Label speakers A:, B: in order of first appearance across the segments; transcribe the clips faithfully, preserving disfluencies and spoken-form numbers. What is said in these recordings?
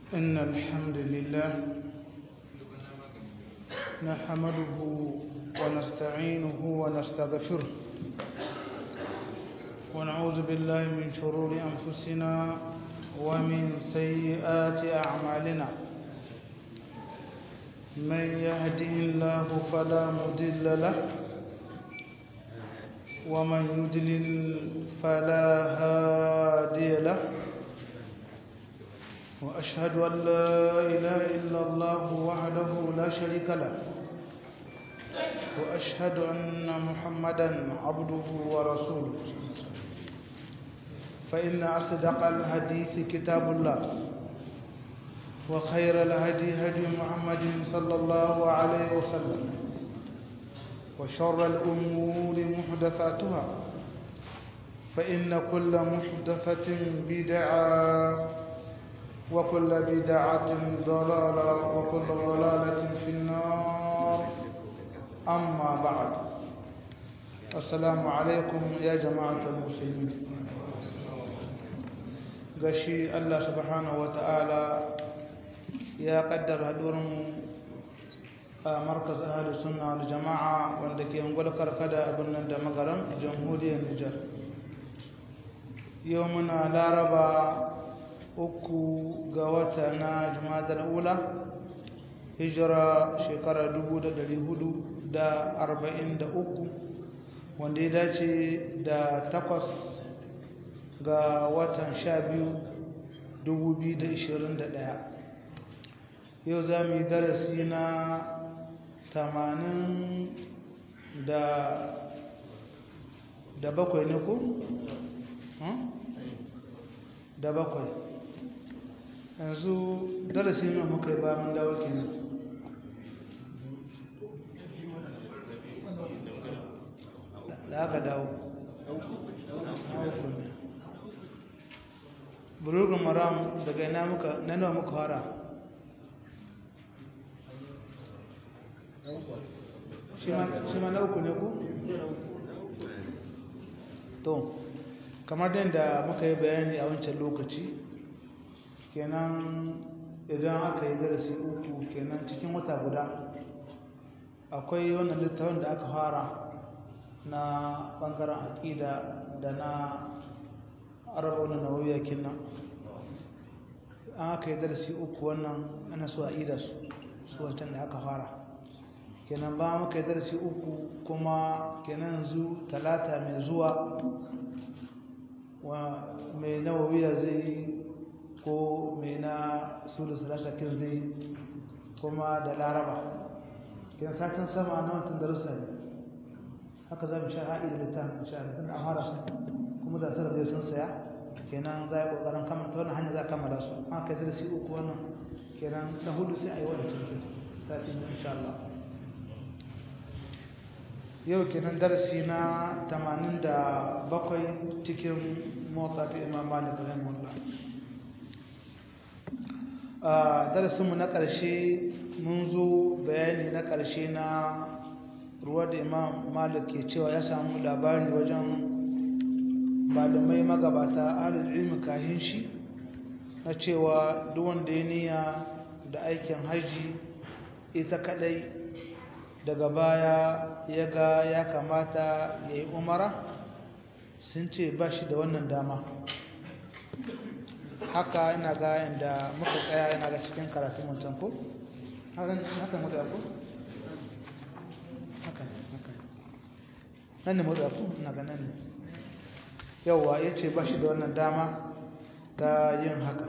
A: إن الحمد لله نحمده ونستعينه ونستغفره ونعوذ بالله من شرور أنفسنا ومن سيئات أعمالنا من يهده الله فلا مضل له ومن يضلل فلا هادي له وأشهد أن لا إله إلا الله وحده لا شريك له وأشهد أن محمدا عبده ورسوله فإن أصدق الحديث كتاب الله وخير الهدي هدي محمد صلى الله عليه وسلم وشر الأمور محدثاتها فإن كل محدثة بدعة وكل بدعة ضلالة وكل ضلالة في النار أما بعد السلام عليكم يا جماعة المسلمين gashi Allah subhanahu wa ta'ala ya kaddara hadurin a markaz ahalus sunna wal jama'a wanda ke ungwal karkada abin nan da magaran jamhuriyar Nijar yau muna laraba uku ga wata na jumadar ula hijira shekara dubu da dari hudu da arba'in da uku wanda ya dace da takwas ga watan sha biyu dubu biyu da ishirin da ɗaya yau za mu yi darasi na tamanin da bakwai ne ku? da bakwai yanzu darasi ne muka yi ba mun dawo kenan da aka dawo burugun maram daga ina muka nanawa muka fara shi ma na uku ne ku? to kamar da muka yi bayani a wancan lokaci kenan idan aka yi darasi uku kenan cikin wata guda akwai wannan littafin da aka fara na bangaren aƙida da na arba'un nawawiyya kenan an aka yi darasi uku wannan ana so a ida su su wancan da aka fara kenan ba muka yi darasi uku kuma kenan yanzu talata mai zuwa wa mai nawawiyya zai yi ko mai na sulu salashakin zai yi kuma da laraba kenan satin sama na watan darussa ne haka za mu sha haɗi da littafin sha da a fara su kuma da sarar zai sun saya kenan za a yi ƙoƙarin kamata wannan hanyar za a kammala su haka yi darasi uku wannan kenan na hudu sai a yi wani cikin sati ne insha Allah yau kenan darasi na tamanin da bakwai cikin motsa ta imam malik rahimahullah a darasinmu na ƙarshe mun zo bayani na ƙarshe na ruwa da imam malik ke cewa ya samu labari wajen malamai magabata ahlul ilmi kahin shi na cewa duk wanda ya niyya da aikin haji ita kadai daga baya ya ga ya kamata ya yi umara sun ce ba shi da wannan dama haka ina ga inda muka tsaya ina ga cikin karatun wancan ko? haka mutu ko? haka haka nan ne mutu ko? ina ga nan ne yauwa ya ce ba shi da wannan dama ta yin haka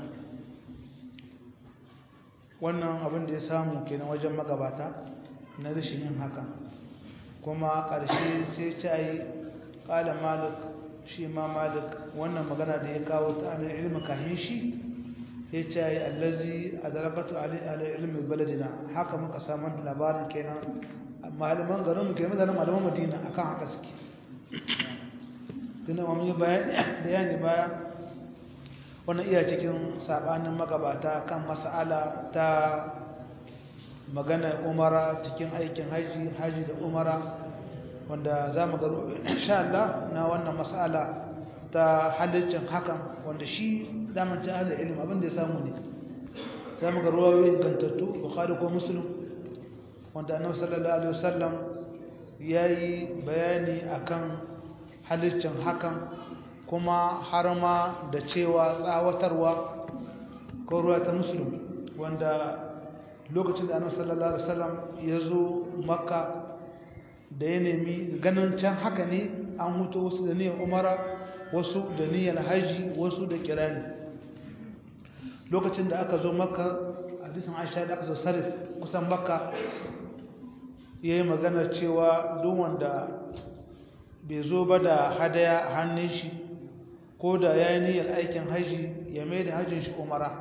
A: wannan abin da ya samu kenan wajen magabata na rashin yin haka kuma ƙarshe sai ce ai ƙala malik shi ma malik wannan magana da ya kawo ta alin ilmi kahin shi ya ce ai allazi a zarabatu alin ilmi baladina haka muka samun labarin kenan malaman garinmu kenan da malaman madina akan haka suke tunda wani bayani baya wannan iya cikin sabanin magabata kan mas'ala ta magana umara cikin aikin haji haji da umara wanda za mu garo insha Allah na wannan mas'ala ta halaccin hakan wanda shi damar ta ahlul ilmi abin da ya samu ne za mu ga ruwayoyi gantattu bukhari ko muslim wanda annabi sallallahu alaihi wasallam yayi bayani akan halittin hakan kuma har ma da cewa tsawatarwa ko ruwa ta muslim wanda lokacin da annabi sallallahu alaihi wasallam ya zo makka da ya nemi ganin can haka ne an huto wasu da niyyar umara wasu da niyyar haji wasu da kirani lokacin da aka zo makka hadisin aisha da aka zo sarif kusan makka ya yi maganar cewa duk wanda bai zo ba da hadaya a hannun shi ko da ya yi niyyar aikin haji ya mai da hajjin shi umara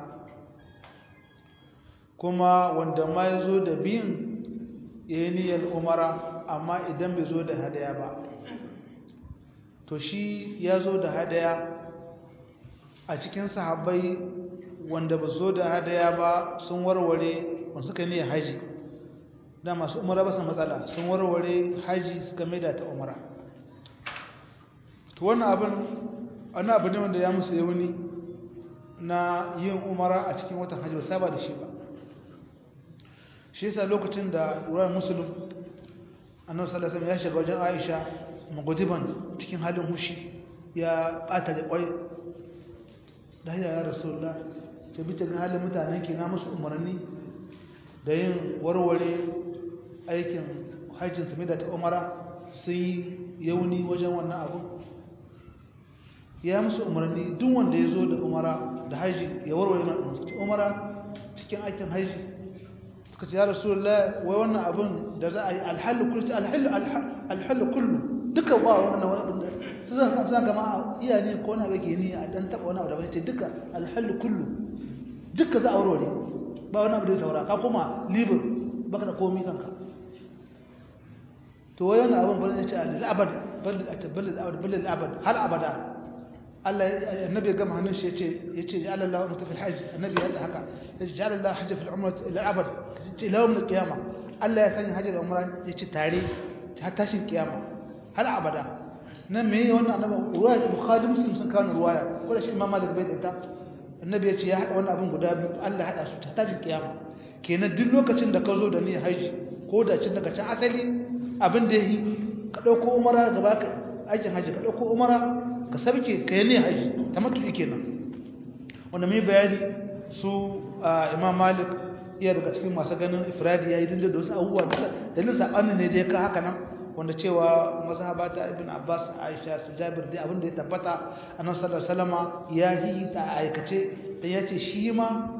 A: kuma wanda ma ya zo da biyun ya yi niyyar umara amma idan bai zo da hadaya ba to shi ya zo da hadaya a cikin sahabbai wanda ba zo da hadaya ba sun warware wanda suka niyyar haji da masu umara ba su matsala sun warware haji suka maida ta umara to wannan abin wani abu ne wanda ya musu yauni na yin umara a cikin watan haji ba saba da shi ba shi yasa lokacin da ruwan musulun annabi sallallahu alaihi wasallam ya shiga wajen Aisha magudiban cikin halin hushi ya bata da kwai da ya rasulullah ta bi ta ga halin mutanen ke na musu umarni da yin warware aikin hajjin su da ta umara sun yi yauni wajen wannan abu ya musu umarni duk wanda ya zo da umara da haji ya warware na umara cikin aikin haji suka ce ya rasulullah wai wannan abin da za a yi alhallu kullu alhallu kullu duka ba wannan wani abin da su zan kan san gama iya ne ko na bake ni a dan taba wani abu da ba ce duka alhallu kullu duka za a warware ba wani abu da ya saura ka kuma libur baka da komai kanka to wai wannan abin bane ce al-abad bal al-abad bal al-abad har abada Allah annabi ya gama hannun shi yace yace ja'ala Allahu mutafil hajj annabi ya haka yace ja'ala Allahu hajj fil umrah ila al-abad yace ila yawm al-qiyamah Allah ya sanya hajji da umrah yace tare har tashin kiyama har abada nan me wannan annabi ruwaya bukhari muslim sun kawo ruwaya ko da shi imam malik bai da annabi yace ya hada wannan abin guda biyu Allah hada su ta tashin kiyama kenan duk lokacin da ka zo da ni haji ko da cin daga can asali abin da yi ka dauko umara gaba ka aikin haji ka dauko umara ka sabke ka yi ne haji tamattu kenan wanda mai bayani su imam malik iya daga cikin masu ganin ifradi yayi dinda da wasu abubuwa dalilin sabanin ne da ya ka haka nan wanda cewa mazhabata ibn abbas aisha su jabir dai abin da ya tabbata annabi sallallahu alaihi wasallama ya yi ta aikace dan yace shi ma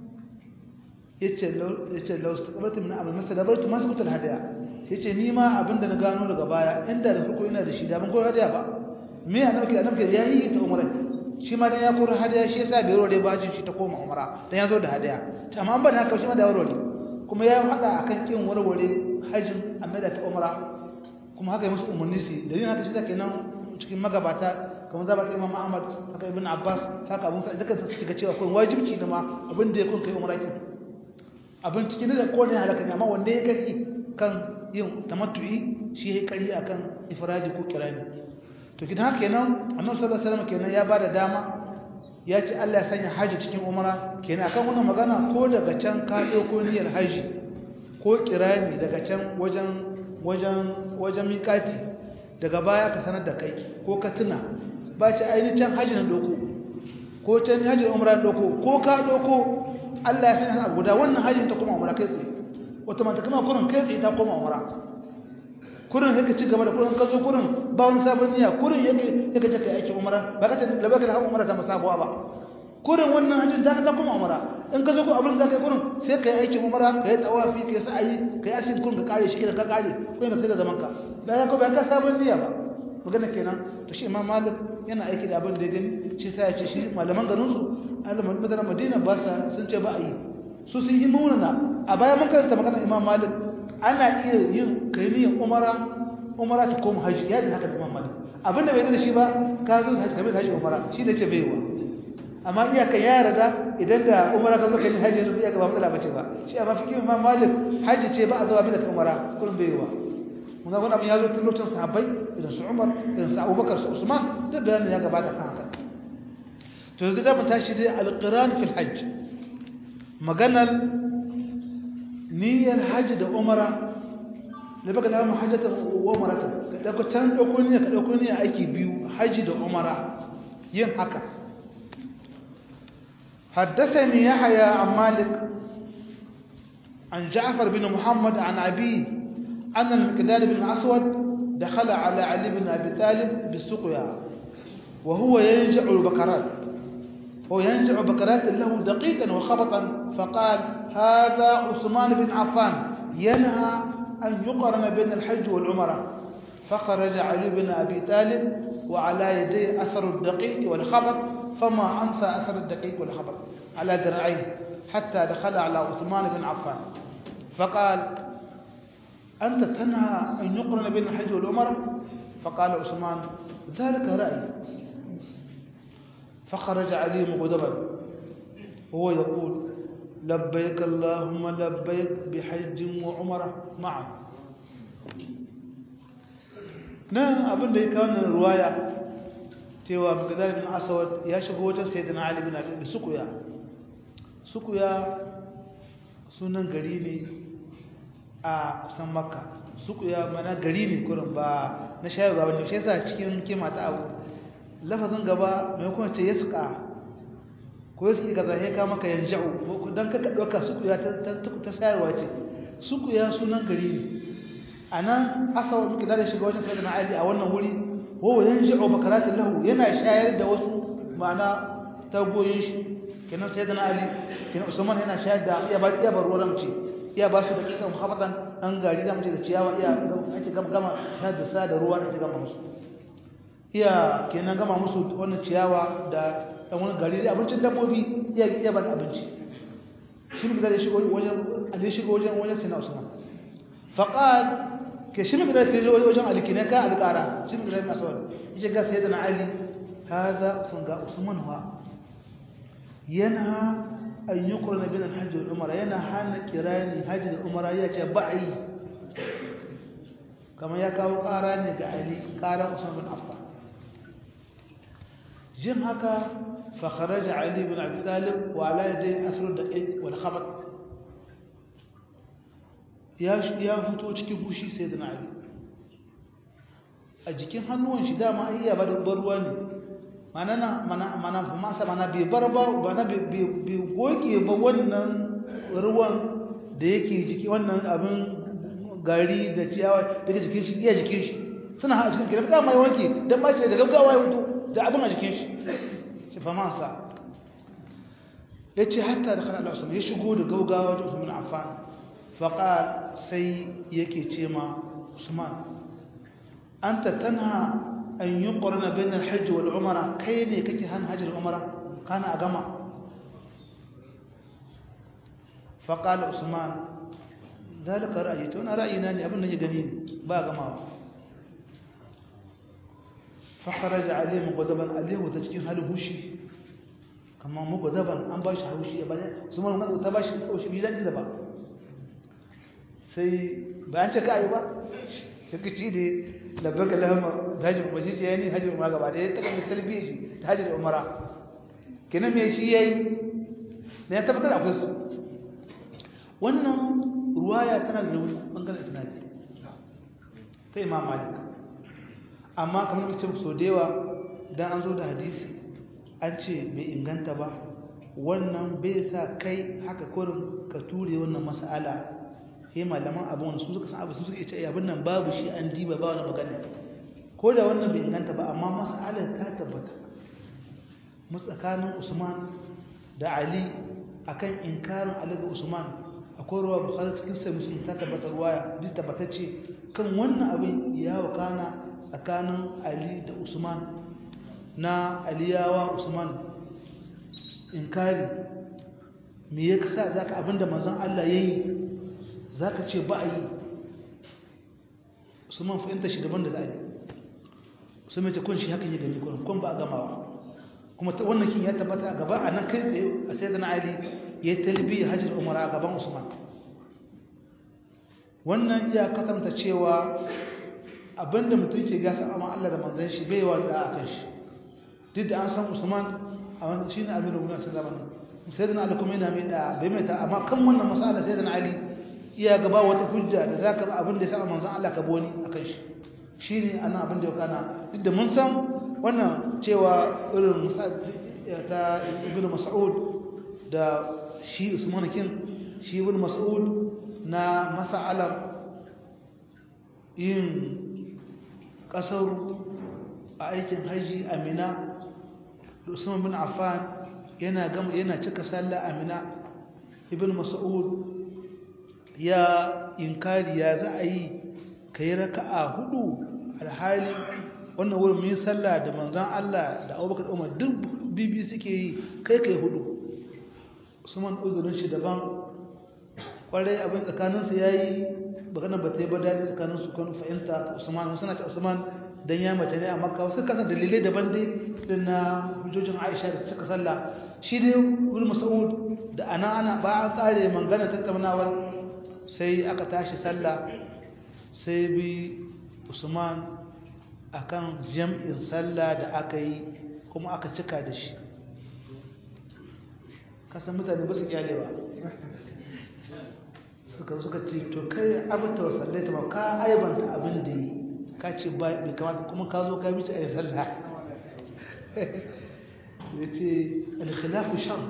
A: yace yace law istaqbaltu min amal mastadabartu ma sabutul hadaya yace ni ma abinda na gano daga baya inda da farko ina da shi da ban ko hadaya ba me annabi annabi yayi ta umra shi ma dan ya kora hadaya shi yasa bai rore bajin shi ta koma umra dan ya zo da hadaya amma an ba da haka shi ma da warware kuma ya hada akan kin warware hajjin amma da ta umra kuma haka yi musu umarni su dalilin haka shi zaka nan cikin magabata kamar zaba ta Imam Ahmad haka Ibn Abbas haka Abu Sa'id duka su ga cewa akwai wajibci ne ma abin da ya kun kai umra kin abin cikin da ko ne halaka ne amma wanda ya kai kan yin tamattu'i shi ya kai akan ifradi ko kirani to kidan haka kenan Annabi sallallahu alaihi wasallam kenan ya bada dama ya ce Allah ya sanya haji cikin umra kenan akan wannan magana ko daga can ka dauko niyyar haji ko kirani daga can wajen wajen wajen miƙati daga baya ka sanar da kai ko ka tuna ba ce ainihin can hajji na doko ko can hajji da umra doko ko ka doko Allah ya sanya a guda wannan hajji ta koma umra kai tsaye wata mata kama kurin kai tsaye ta koma umra kurin yake ci gaba da kurin ka zo kurin ba wani sabon niyya kurin yake yake ce kai aikin umra ba ka ce da baka da hakan umra ta masabuwa ba kurin wannan hajji ta ta koma umra in ka zo ko abin da kai kurin sai kai aikin umra kai tawafi kai sa'i kai asid kurin ka kare shi ka kare ko ka sai da zaman ka ba ka ba ka sabon niyya ba magana kenan to shi Imam Malik yana aiki da abin da ya gani shi sai ya ce shi malaman garin su alaman madana Madina ba sa sun ce ba a yi su sun yi munana a baya mun karanta magana Imam Malik ana iya yin kaimiyyar umara umara ta koma haji ya da haka Imam Malik abin da bai da shi ba ka zo haji kamar haji umara shi ne ce baiwa amma iyaka ya yarda idan da umara ka zo kai haji ne iyaka ba matsala bace ba shi amma fiqh Imam Malik haji ce ba a zuwa bi da umara kullum baiwa mun ga wannan ya zo tun lokacin sahabbai idan su Umar idan su Abubakar su Usman da da ya gabata kan haka to yanzu da mu tashi dai al-qiran fil hajj maganar niyyar haji da umara da baka da hajjata wa umarata ka dauko can dauko niyya ka dauko niyya aiki biyu haji da umara yin haka حدثني يحيى عن مالك عن جعفر بن محمد عن أبيه أن المقداد بن الأسود دخل على علي بن أبي طالب بالسقيا وهو ينجع البكرات هو ينجع بكرات له دقيقا وخبطا فقال هذا عثمان بن عفان ينهى أن يقرن بين الحج والعمرة فخرج علي بن أبي طالب وعلى يديه أثر الدقيق والخبط فما أنسى أثر الدقيق والخبط على ذراعيه حتى دخل على عثمان بن عفان فقال أنت تنهى أن يقرن بين الحج والعمرة فقال عثمان ذلك رأيي فخرج علي مغضبا وهو يقول لبيك اللهم لبيك بحج وعمرة معا نعم أبن دي كان رواية تيوى مقدار بن أسود يشبه وجه سيدنا علي بن أبي سقيا سقيا sunan gari ne a kusan makka sukuya mana gari ne kurin ba na shayarwa ba ne shi yasa cikin kima ta abu lafazin gaba mai kuma ce yasqa ko yasqi kaza sai ka maka yanja'u dan kaka dauka sukuya ta ta shayarwa ce sukuya sunan gari ne anan asawa muke da shiga wajen sayyidina ali a wannan wuri ho yanja'u bakaratin lahu yana shayar da wasu ma'ana tagoyin shi kenan sayyidina ali kenan usman yana shayar da iya ba iya barwar mace iya ba su dakikan muhammatan an gari da mace da ciyawa iya ake gama gama ta da sa da ruwa da ake gama musu iya kenan gama musu wannan ciyawa da dan wani gari da abincin dabbobi iya iya ba abinci shi ne da shigo wajen ali shigo wajen wajen sayyidina usman faqal ke shi ne da shigo wajen ali kenan ka alƙara shi ne da masawad yace ga sayyidina ali hada sun ga usman wa ينهى أن يقرن بين الحج والعمرة ينهى عن قران حج والعمرة يأتي بعي كما يكاو قاران علي قال عثمان بن عفان جم هكا فخرج علي بن أبي طالب وعلى يديه أثر الدقيق والخبط يا يا فتو cikin bushi sayyidina ali a jikin hannuwan shi dama iya ba da ruwa ne manana mana mana masa mana bai barba bana bai goge ba wannan ruwan da yake jiki wannan abin gari da ciyawa daga jikin shi iya jikin shi suna ha cikin kira da mai wanke dan ba ce da gaggawa ya fito da abin a jikin shi ce fa mansa yace hatta da kana Usman ya shigo da gaggawa da Usman Affan faqal sai yake ce ma Usman anta tanha أن يقرن بين الحج والعمرة كين يكتي هن حج العمرة كان أجمع فقال عثمان ذلك رأيت وأنا رأينا أن أبن نجي جميل باجمع فخرج عليه مغضبا عليه وتشكين هل هوشي كما مغضبا أم باش هوشي أبدا عثمان ما تباش هوشي بيجان كذا با سي بانشك أيوة شكتي دي لبرك اللهم هاجر مجيش يعني هاجر umara gaba da ta kan talbiya shi ta hajjar umara kenan me shi yayi ne ya tabbatar akwai su wannan ruwaya tana da rauni bangaren isnadi ta Imam Malik amma kamar mutum so da yawa dan an zo da hadisi an ce bai inganta ba wannan bai sa kai haka kurin ka ture wannan mas'ala sai malaman abun su suka san abu su suka ce abin nan babu shi an diba ba wani magana ko da wannan bai inganta ba amma mas'alar ta tabbata tsakanin Usman da Ali akan inkarin Ali ga Usman akwai ruwa Bukhari cikin sai Muslim ta tabbata ruwaya duk tabbatacce kan wannan abin ya wakana tsakanin Ali da Usman na Aliyawa Usman inkari me yasa zaka abinda manzon Allah yayi zaka ce ba a yi Usman fahimta shi daban da zai Usman ta kun shi haka yake gani kun kun ba gamawa kuma wannan kin ya tabbata gaba anan kai tsaye a sayyidina Ali ya talbiya hajjul umra gaban Usman wannan ya katanta cewa abinda mutum ke gasa amma Allah da manzon shi bai wanda akan shi duk da an san Usman a wannan shine amirul mu'minin ta zaman sayyidina Ali kuma yana mai da bai mai ta amma kan wannan masala sayyidina Ali iya gaba wata hujja da zaka ba abin da ya sa manzon Allah ka boni akan shi shine anan abin da ya kana duk da mun san wannan cewa irin ta Ibn Mas'ud da shi Usman kin shi Ibn Mas'ud na mas'alar yin kasar a aikin haji Amina Usman bin Affan yana gama yana cika sallah Amina Ibn Mas'ud ya inkari ya za a yi kai raka'a hudu alhali wannan wurin min sallah da manzon Allah da Abubakar da Umar duk bibi suke yi kai kai hudu Usman uzurin shi daban kwarai abin tsakaninsu yayi magana ba ta yi ba daji tsakanin su kan fahimta Usman suna ta Usman dan ya mace ne a Makka wasu kasa dalilai daban dai din na hujjojin Aisha da suka sallah shi dai Ibn Mas'ud da ana ana ba an kare mangana tattaunawar sai aka tashi sallah sai bi Usman akan jam'in sallah da aka yi kuma aka cika da shi kasan mutane ba su kyalewa suka suka ce to kai abinta wa sallaita ba ka aibanta abin da yi ka ce ba bai kamata kuma ka zo ka bici a yi sallah ya ce alkhilafu shar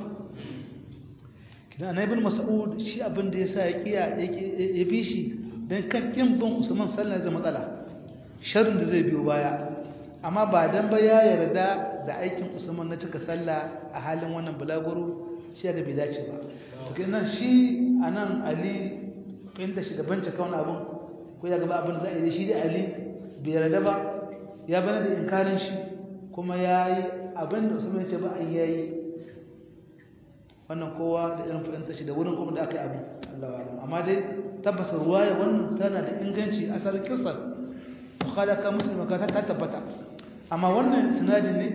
A: kina na ibn mas'ud shi abin da ya sa ya kiya ya bi shi don kan kin bin usman sallah zai matsala sharrin da zai biyo baya amma ba dan ba ya yarda da aikin usman na cika sallah a halin wannan bulaguro shi ga bai dace ba to kenan shi anan ali inda shi da bance kawai abun ko ya gaba abin za a yi shi da ali bai yarda ba ya bana da inkarin shi kuma yayi abin da usman ya ce ba ai yayi wannan kowa da irin fahimta shi da wurin kuma da aka yi abin Allah wa amma dai tabbata ruwaya wannan tana da inganci asalin kissa bukhari ka muslim ka ta tabbata amma wannan sanadin ne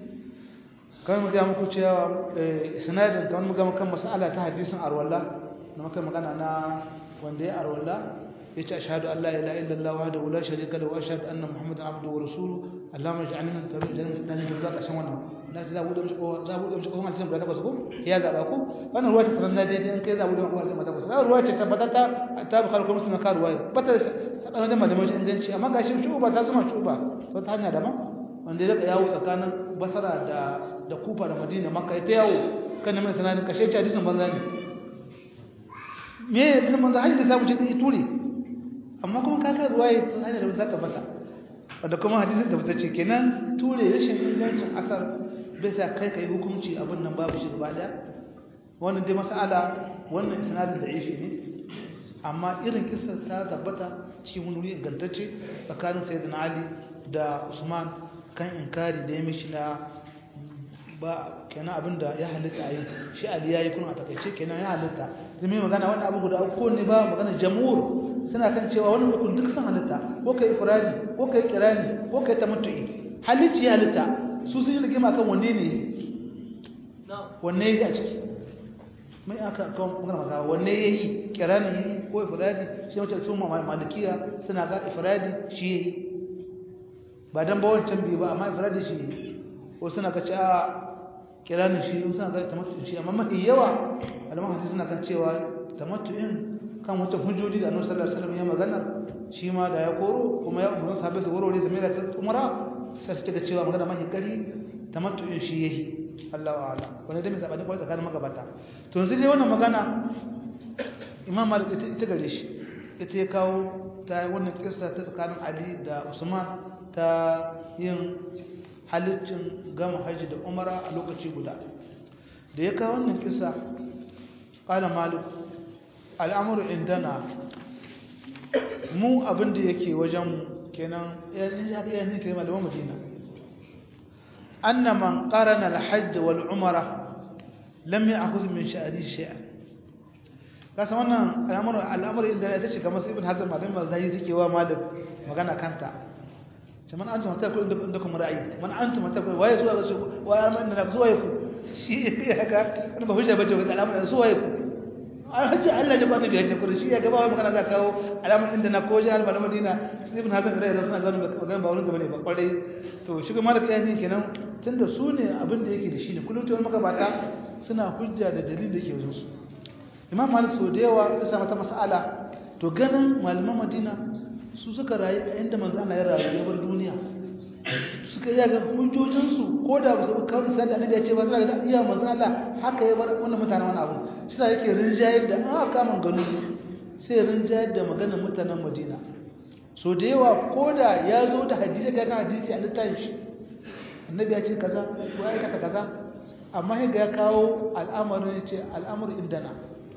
A: kan mu ga muku cewa sanadin kan mu ga kan mas'ala ta hadisin arwalla na maka magana na wanda ya arwalla yace ashhadu an la ilaha illallah wahdahu la sharika lahu wa ashhadu anna muhammadan abduhu wa rasuluhu allahumma ij'alni min tabi'in jannati zaka san wannan na ta zabu da mu ko zabu da mu ko wannan da takwas ko ya zaba ko wannan ruwa ta sanan daidai in kai zabu da mu ko wannan takwas wannan ruwa ce tabbatata ta bukhari ko muslim ka ruwaya bata sakanin da malamai inganci amma gashi shuba ta zama shuba to ta hanya daban wanda ya rika yawo tsakanin basara da da kufa da madina makka ita yawo kan mai sanadin kashe ci hadisin banza ne me hadisin banza hadisi da samu ce dai ture amma kuma kaka ruwaya ta hanya da zaka bata wanda kuma hadisin da fitace kenan ture rashin ingancin asar bai sa kai kai hukunci abin nan babu shi gaba daya wannan dai mas'ala wannan sanadin da'ifi ne amma irin kissar ta tabbata cikin wani ingantacce tsakanin sayyidina Ali da Usman kan inkari da ya mishi na ba kenan abinda ya halitta a yi shi Ali yayi kuma a takaice kenan ya halitta zai mai magana wannan abu guda uku ne ba magana jamhur suna kan cewa wannan hukun duk sun halitta ko kai ifradi ko kai kirani ko kai tamattu'i halicci ya halitta su sun yi rigima kan wanne ne wanne yake a ciki mai aka kawo magana maka wanne yayi kirani yayi ko ifradi shi mace sun malikiya suna ga ifradi shi yayi ba dan ba wancan bi ba amma ifradi shi ko suna ga cewa kirani shi suna ga tamattu shi amma mafi yawa malaman hadisi suna kan cewa tamattu'in kan wata hujjoji da Annabi sallallahu alaihi wasallam ya magana shi ma da ya koro kuma ya umurta sahabbai su warware su mera ta umara sai su ce cewa magana mafi kari tamattu'in shi yayi Allahu a'lam wanda da mai sabani kwai tsakanin magabata to yanzu dai wannan magana Imam Malik ita gare shi ita ya kawo ta wannan kissa ta tsakanin Ali da Usman ta yin halittin gama haji da umara a lokaci guda da ya kawo wannan kissa qala Malik al'amuru indana mu abinda yake wajen kenan ya ne ke malaman Madina anna man qarana al-hajj wal umra lam ya'khudh min sha'ri shay'an kasa wannan al'amuru al'amuru indana ita ce kamar Ibn Hazm malamin mazhabi take wa malik magana kanta man antum hatta kullu indakum ra'i man antum hatta waye zuwa ga waye man da zuwa ku shi haka ba hujja bace ga al'amuru zuwa ku hajji Allah ya bani biya kuri shi ya gaba wai magana za kawo alaman inda na koje al malaman Madina Ibn Hazm rai suna gano magana ba wurin gaba ne ba kwarai to shi kuma malaka ya ne kenan tunda su ne abin da yake da shi ne kullum to maka bata suna hujja da dalilin da ke wajen su imam malik so da yawa ya samu ta mas'ala to ganin malaman madina su suka rayu a inda manzo Allah ya rayu ya bar duniya suka iya ga hujjojinsu ko da ba su kawo sai da annabi ya ce ba suna ga iya manzo Allah haka ya bar wannan mutanen wani abu shi da yake rinjayar da aka kama gano sai rinjayar da maganar mutanen Madina so da yawa ko da ya zo da hadisi ga kan hadisi a littafin shi annabi ya ce kaza ko ya aikata kaza amma sai ga ya kawo al'amarin ya ce al'amur indana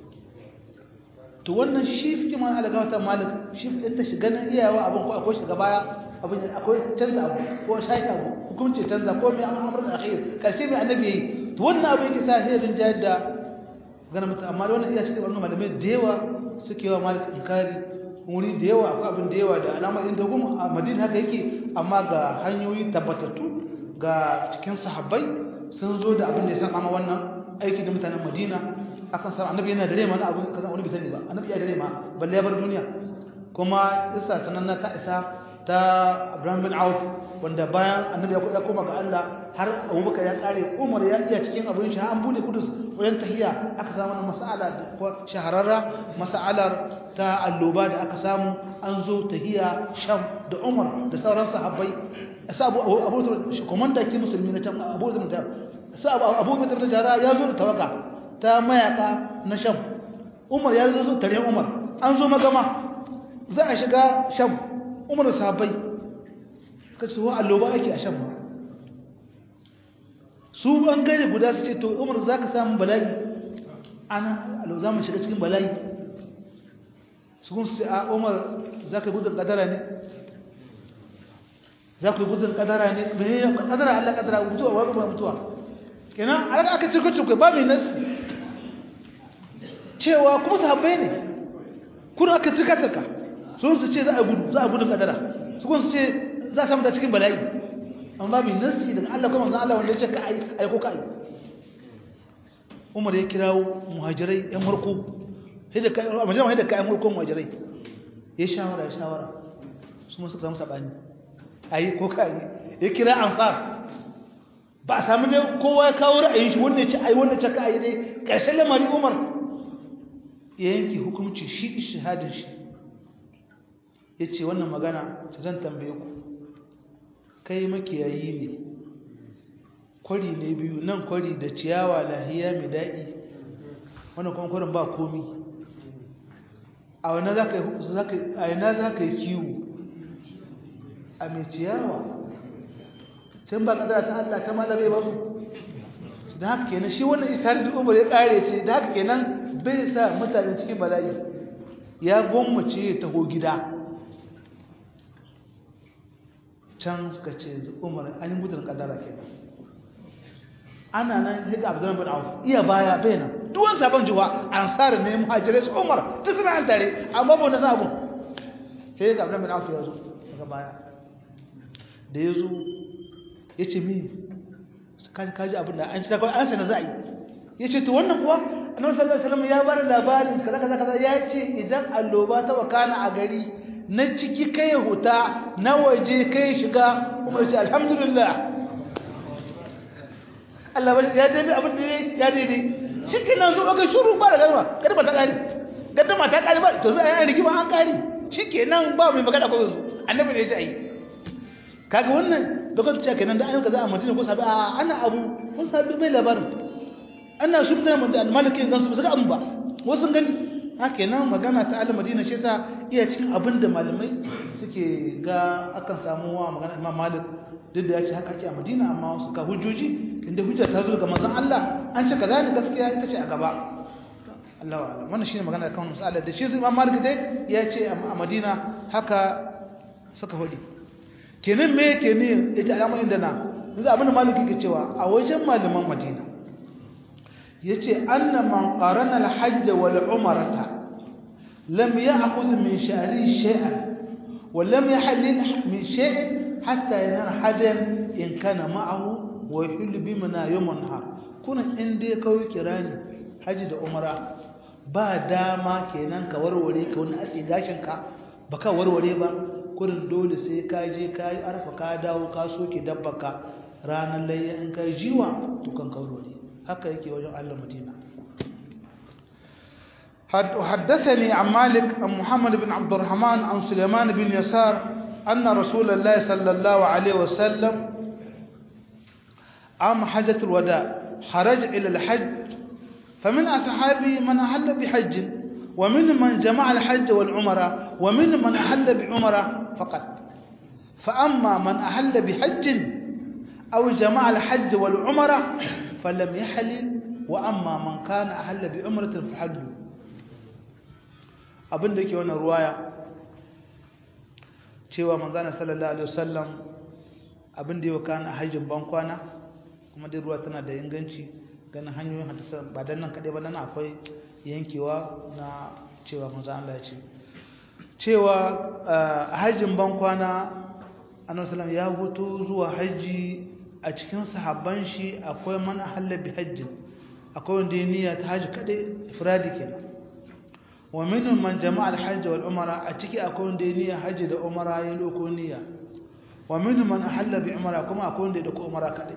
A: to wannan shi fi man alagawa ta malik shi fi ta shiga nan iyawa abin ko akwai shiga baya abin akwai canza abu ko shaki abu hukunci canza ko mai amrun akhir karshe mai annabi yayi to wannan abu yake sa sai rinjayar da gana mutum amma wannan iya cikin wannan malamai da yawa suke yawa malik inkari wuri da yawa akwai abin da yawa da alama inda kuma a madina haka yake amma ga hanyoyi tabbatattu ga cikin sahabbai sun zo da abin da ya san amma wannan aiki da mutanen madina akan sa annabi yana da rai mana abu kaza wani bai sani ba annabi ya da rai ma balle ya bar duniya kuma isa sananna ta isa ta Ibrahim bin Auf wanda bayan annabi ya koma ga Allah har Abubakar ya kare Umar ya iya cikin abin shi an bude Kudus wajen tahiya aka samu mas'ala ko shahararra mas'alar ta alloba da aka samu an zo tahiya Sham da Umar da sauran sahabbai sa Abu Abu komanda ki musulmi na can Abu Zurda sa Abu Bakar da Jara ya zo da tawaga ta mayaka na Sham Umar ya zo tare Umar an zo magama za a shiga Sham Umar da sahabbai kace wa alloba ake a Sham ba su bangare guda su ce to Umar zaka samu bala'i ana allo za mu shiga cikin bala'i su kun ce a Umar zaka gudun kadara ne zaka gudun kadara ne me kadara Allah kadara mutuwa wa ba mutuwa kenan aka aka cirko cirko ba mai nasi cewa kuma sahabbai ne kun aka cirka cirka sun su ce za a gudu za a gudun kadara su kun su ce za a samu da cikin bala'i amma bi nasi daga Allah kuma manzon Allah wanda ya ce ka ai ai ko ka ai Umar ya kirawo muhajirai yan farko sai da kai Madina sai da kai farko muhajirai ya shawara ya shawara su mun suka samu sabani ai ko ka ai ya kira ansar ba a samu dai kowa ya kawo ra'ayin shi wanda ya ce ai wanda ya ce ka ai dai karshen lamari Umar ya yanke hukunci shi ishhadin shi yace wannan magana zan tambaye ku kai makiyayi ne kwari ne biyu nan kwari da ciyawa lahiya mai daɗi wannan kuma kwarin ba komi a wani za ka yi kiwo a mai ciyawa can ba ƙadara ta Allah ta malabe ba su da haka kenan shi wannan istari da umar ya ƙare ce da haka kenan bai sa mutane cikin bala'i ya gwammace ya taho gida can suka ce umar an yi mutum kadara ke ana nan haka abdullahi bin auf iya baya bai nan duwan sabon jiwa ansar ne muhajirai su umar duk suna an tare amma ba na sabon sai haka abdullahi bin auf ya zo daga baya da ya zo ya ce mi kaji kaji abin da an ci takwai an sana za a yi ya ce to wannan kuwa annabi sallallahu alaihi wasallam ya bada labarin kaza kaza kaza ya ce idan alloba ta wakana a gari na ciki kai huta na waje kai shiga kuma ce alhamdulillah Allah ba ya daidai abin da ya daidai shi kenan zo ga shuru ba da garba garba ta kare gaddama ta kare ba to za a yi rigima an kare shi kenan ba mai magana ko yanzu annabi ne ya ce ai kaga wannan dokar ce kenan da ayyuka za a madina ko sabi a ana abu kun sabi mai labarin ana su da malakin gansu ba su ga abu ba wasu gani haka nan magana ta al-Madina ce sa iya cikin abin da malamai suke ga akan samu wa magana Imam Malik duk da ya ce haka ake a Madina amma wasu ka hujjoji inda hujja ta zo ga manzon Allah an ce kaza ne gaskiya ita ce a gaba Allahu a'lam wannan shine magana kan mas'alar da shi Imam Malik dai ya ce a Madina haka suka hudi kenan me yake ne yace al'amarin da na yanzu abin da Malik yake cewa a wajen malaman Madina yace anna man qarana al-hajj wal umrata lam ya'khudh min sha'ri shay'an wa lam yahlil min shay'in hatta yanar hadan in kana ma'ahu wa yuhil bimana yawm an-nahar kuna inda kawai kirani haji da umra ba dama kenan ka warware ka wani asi gashin ka baka warware ba kurin dole sai ka je ka yi arfa ka dawo ka soke dabbaka ranar layya in ka jiwa to kan ka warware haka yake wajen Allah Madina. حدثني عن مالك عن محمد بن عبد الرحمن عن سليمان بن يسار أن رسول الله صلى الله عليه وسلم عام حجة الوداع خرج إلى الحج فمن أصحابه من أحل بحج ومن من جمع الحج والعمرة ومن من أحل بعمرة فقط فأما من أحل بحج أو جمع الحج والعمرة فلم يحلل وأما من كان أحل بعمرة فحلوا. abin da ke wannan ruwaya cewa manzana sallallahu alaihi wasallam abin da yau kana hajjin bankwana kuma dai ruwa tana da inganci ganin hanyoyin hadisa ba dan nan kadai ba nan akwai yankewa na cewa manzo Allah ya ce cewa hajjin bankwana annabi sallallahu ya hoto zuwa haji a cikin sahabban shi akwai man ahalla bi hajjin akwai wanda ya niyya ta haji kadai ifradi kenan wa minhum man jama'a al-hajj wal umra a ciki akwai wanda ya niyya haji da umra ya loko niyya wa minhum man ahalla bi umra kuma akwai wanda ya dauko umra kadai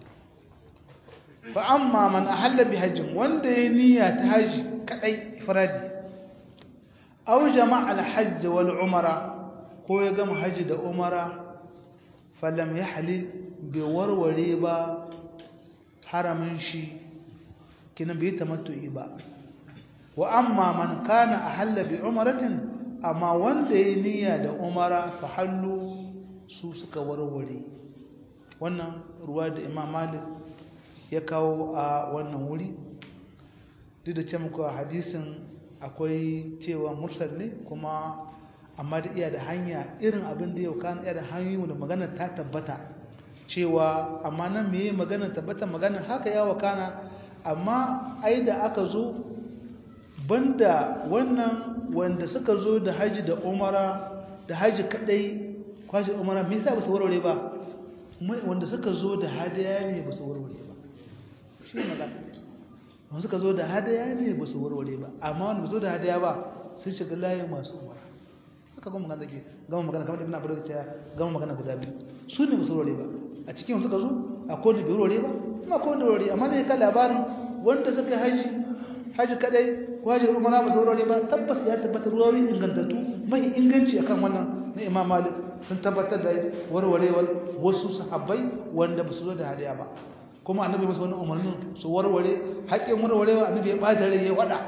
A: fa amma man ahalla bi hajjin wanda ya niyya ta haji kadai ifradi aw jama'a al-hajj wal umra ko ya gama haji da umra falam yahlil bi warware ba haramin shi kinan bai tamattu'i ba wa amma man kana ahalla bi umratin amma wanda ya niyya da umara fa hallu su suka warware. Wannan ruwa da Imam Malik ya kawo a wannan wuri duk da cewa muku hadisin akwai cewa mursal ne kuma amma da iya da hanya irin abin da yau kan iya da hanyoyi da magana ta tabbata cewa amma nan meye magana tabbata magana haka ya wakana amma ai da aka zo banda wannan wanda suka zo da haji da umara da haji kadai kwashi umara me yasa ba su warware ba wanda suka zo da hadaya ne ba su warware ba shi ne magana wanda suka zo da hadaya ne ba su warware ba amma wanda ba zo da hadaya ba sun shiga layin masu umara haka gama magana zake gama magana kamar ibn Abbas ya gama magana guda biyu su ne ba su warware ba a cikin suka zo akwai da bai warware ba kuma akwai wanda warware amma ne ka labarin wanda suka haji haji kadai waje umara ba saurare ba tabbas ya tabbatar ruwawi ingantattu mai inganci akan wannan na Imam Malik sun tabbatar da warwarewar wasu sahabbai wanda ba su zo da hadiya ba kuma annabi masa wannan umarnin su warware haƙƙin warwarewa annabi ya bada rai ya wada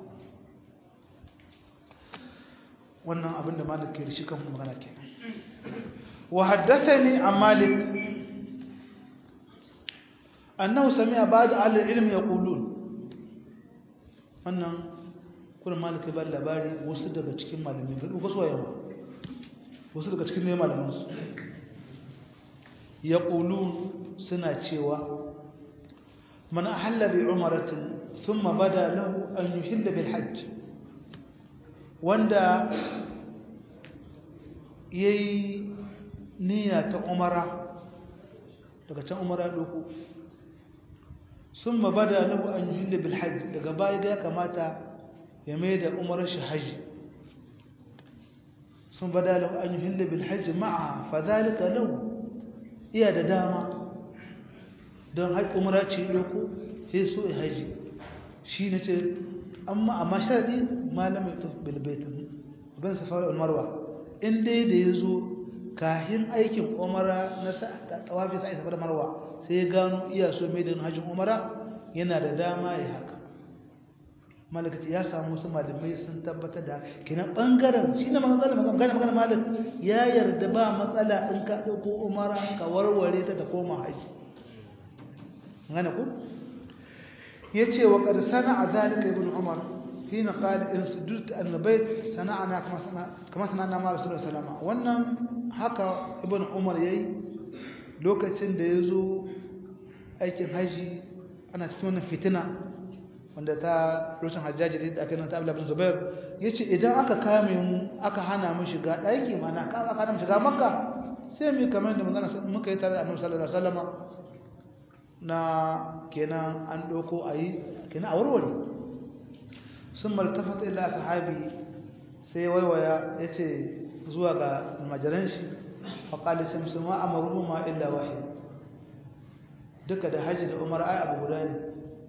A: wannan abin da Malik ke rishi kan magana kenan wa haddathani an Malik annahu sami'a ba'd al-ilm yaqulun wannan kuma malaka ba labari wasu daga cikin malamai ba ba su yawa wasu daga cikin ne malaman su yaqulun suna cewa man ahalla bi umratin thumma bada lahu an yuhilla bil hajj wanda yayi niyya ta umara daga can umara doko sun mabada lahu an yuhilla bil hajj daga baya da ya kamata ya mai da umarar shi haji sun bada lahu an yuhilla bil hajj ma'a fa zalika lahu iya da dama don haji umara ce doko sai so ya haji shi ne ce amma amma sharadi malam ya tafi bil bait ban safar al marwa in dai da yazo kahin aikin umara na sa tawafi sai safar marwa sai ya gano iya so mai da hajjin umara yana da dama ya haka malakaci ya samu su malamai sun tabbatar da kinan bangaren shi ne magana magana magana malik ya yarda ba matsala in ka dauko umara ka warware ta ta koma haji ngana ku yace wa qad sana'a zalika ibn umar hina qala in sujud an-bayt sana'ana kama sana kama sana'na ma rasulullahi sallallahu alaihi wasallam wannan haka ibn umar yayi lokacin da yazo aikin haji ana cikin wannan fitina wanda ta lokacin hajjaji da aka nan ta Abdullah bin Zubair yace idan aka kame mu aka hana mu shiga daki mana ka aka hana mu shiga Makka sai mu kamar da magana muka yi tare da Annabi sallallahu alaihi wasallam na kenan an doko ayi kenan a warware sun maltafata ila sahabi sai waiwaya yace zuwa ga majaran shi fa qala samsuma amaruhuma illa wahid duka da haji da umar ai abu guda ne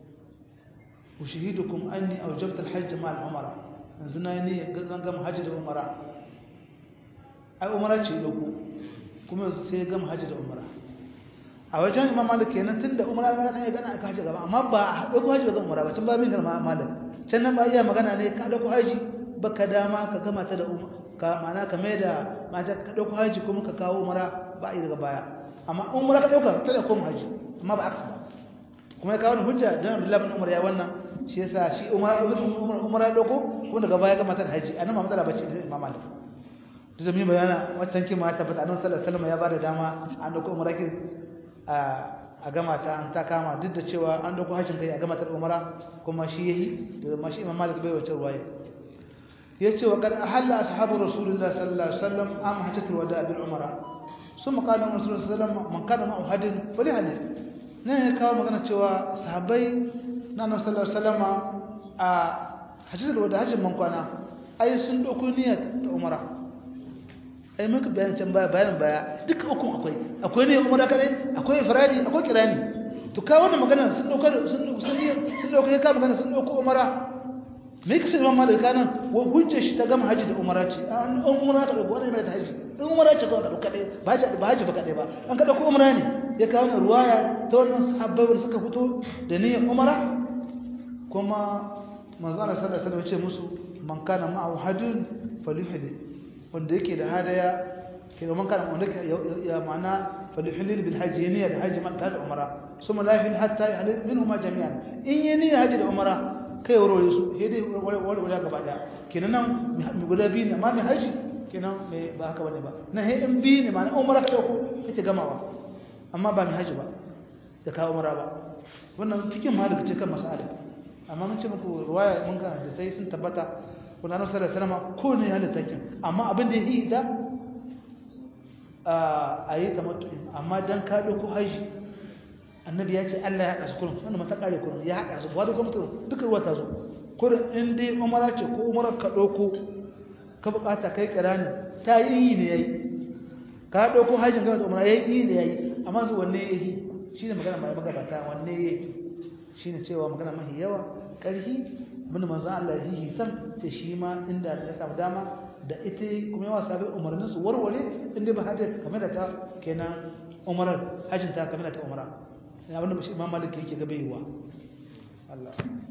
A: ushihidukum anni awjabta al-hajj ma al-umara yanzu na ne zan gama hajji da umara ai umara ce dauko kuma sai gama hajji da umara a wajen imam malik kenan tunda umara ba ta gana aka hajji gaba amma ba dauko hajji da umara ba tun ba min garma malik can nan ba iya magana ne ka dauko hajji baka dama ka gama ta da umara ka mana ka mai da mata ka dauko hajji kuma ka kawo umara ba yi daga baya amma umara ka dauka ta da koma hajji amma ba aka ba kuma ya kawo hujja dan Abdullah bin Umar ya wannan shi yasa shi umara umara umara dauko kuma daga baya gama ta da hajji anan ma matsala bace da imam malik duk da mun bayana wancan kin ma tabbata annabi sallallahu alaihi wasallam ya bada dama an dauko umara kin a gama ta an ta kama duk da cewa an dauko hajjin kai a gama ta umara kuma shi yayi da ma shi imam malik bai wace ruwaya yace wa kad ahalla ashabu rasulullah sallallahu alaihi wasallam am hajjatul wada bil umara summa qala rasulullah sallallahu alaihi wasallam man kana ma'u hadin falihadin ne ya kawo magana cewa sahabbai na annabi sallallahu alaihi wasallam a hajjatul wada hajjin man kwana ai sun dauko niyyar ta umara ai muka bayan can baya bayan baya duka ukun akwai akwai ne umara kadai akwai ifradi akwai kirani to ka wannan magana sun dauka sun sun sun dauka ka magana sun dauko umara me kike imam malik kana wa hujja shi ta gama haji da umara ce an umara ka dauko wannan mai ta haji in umara ce ka dauko kadai ba haji ba haji ba kadai ba an ka dauko umara ne ya kawo ruwaya ta wannan sahabbai suka fito da niyyar umara kuma manzo Allah sallallahu alaihi wasallam ya ce musu man kana ma'ahu hadun falyuhdi wanda yake da hadaya ke man kana wanda ya ma'ana falyuhdi bil hajj niyya da hajji man ta da umara suma la yahil hatta yahlil minhuma jami'an in yi niyya hajji da umara kai warware su sai dai warware gaba daya kenan nan mu guda biyu ne amma mai hajji kenan ba haka bane ba na hedin biyu ne ma'ana umara ka dauko ita gamawa amma ba mai hajji ba da kawo umara ba wannan cikin malik ce kan mas'ala amma mun ce muku ruwaya mun ga da sai sun tabbata wannan annabi sallallahu alaihi wasallam ko ne halitta kin amma abin da yake da a ayi tamattu amma dan ka dauko haji annabi ya ce Allah ya hada su kullum wannan mata kare kullum ya hada su ba da kuma duka ruwa ta zo kullum in dai umara ce ko umara ka dauko ka bukata kai kirani ta yi ne yayi ka dauko hajin ga umara yayi ne yayi amma su wanne yayi shine magana mai magabata wanne yayi shine cewa magana mai yawa karhi abinda manzo Allah ya yi san ce shi ma inda ya samu dama da ita kuma yawa sabai umarnin su warware inda ba hajji kamar da ta kenan umarar hajjin ta kamar da ta umara abinda shi Imam Malik yake ga baiwa Allah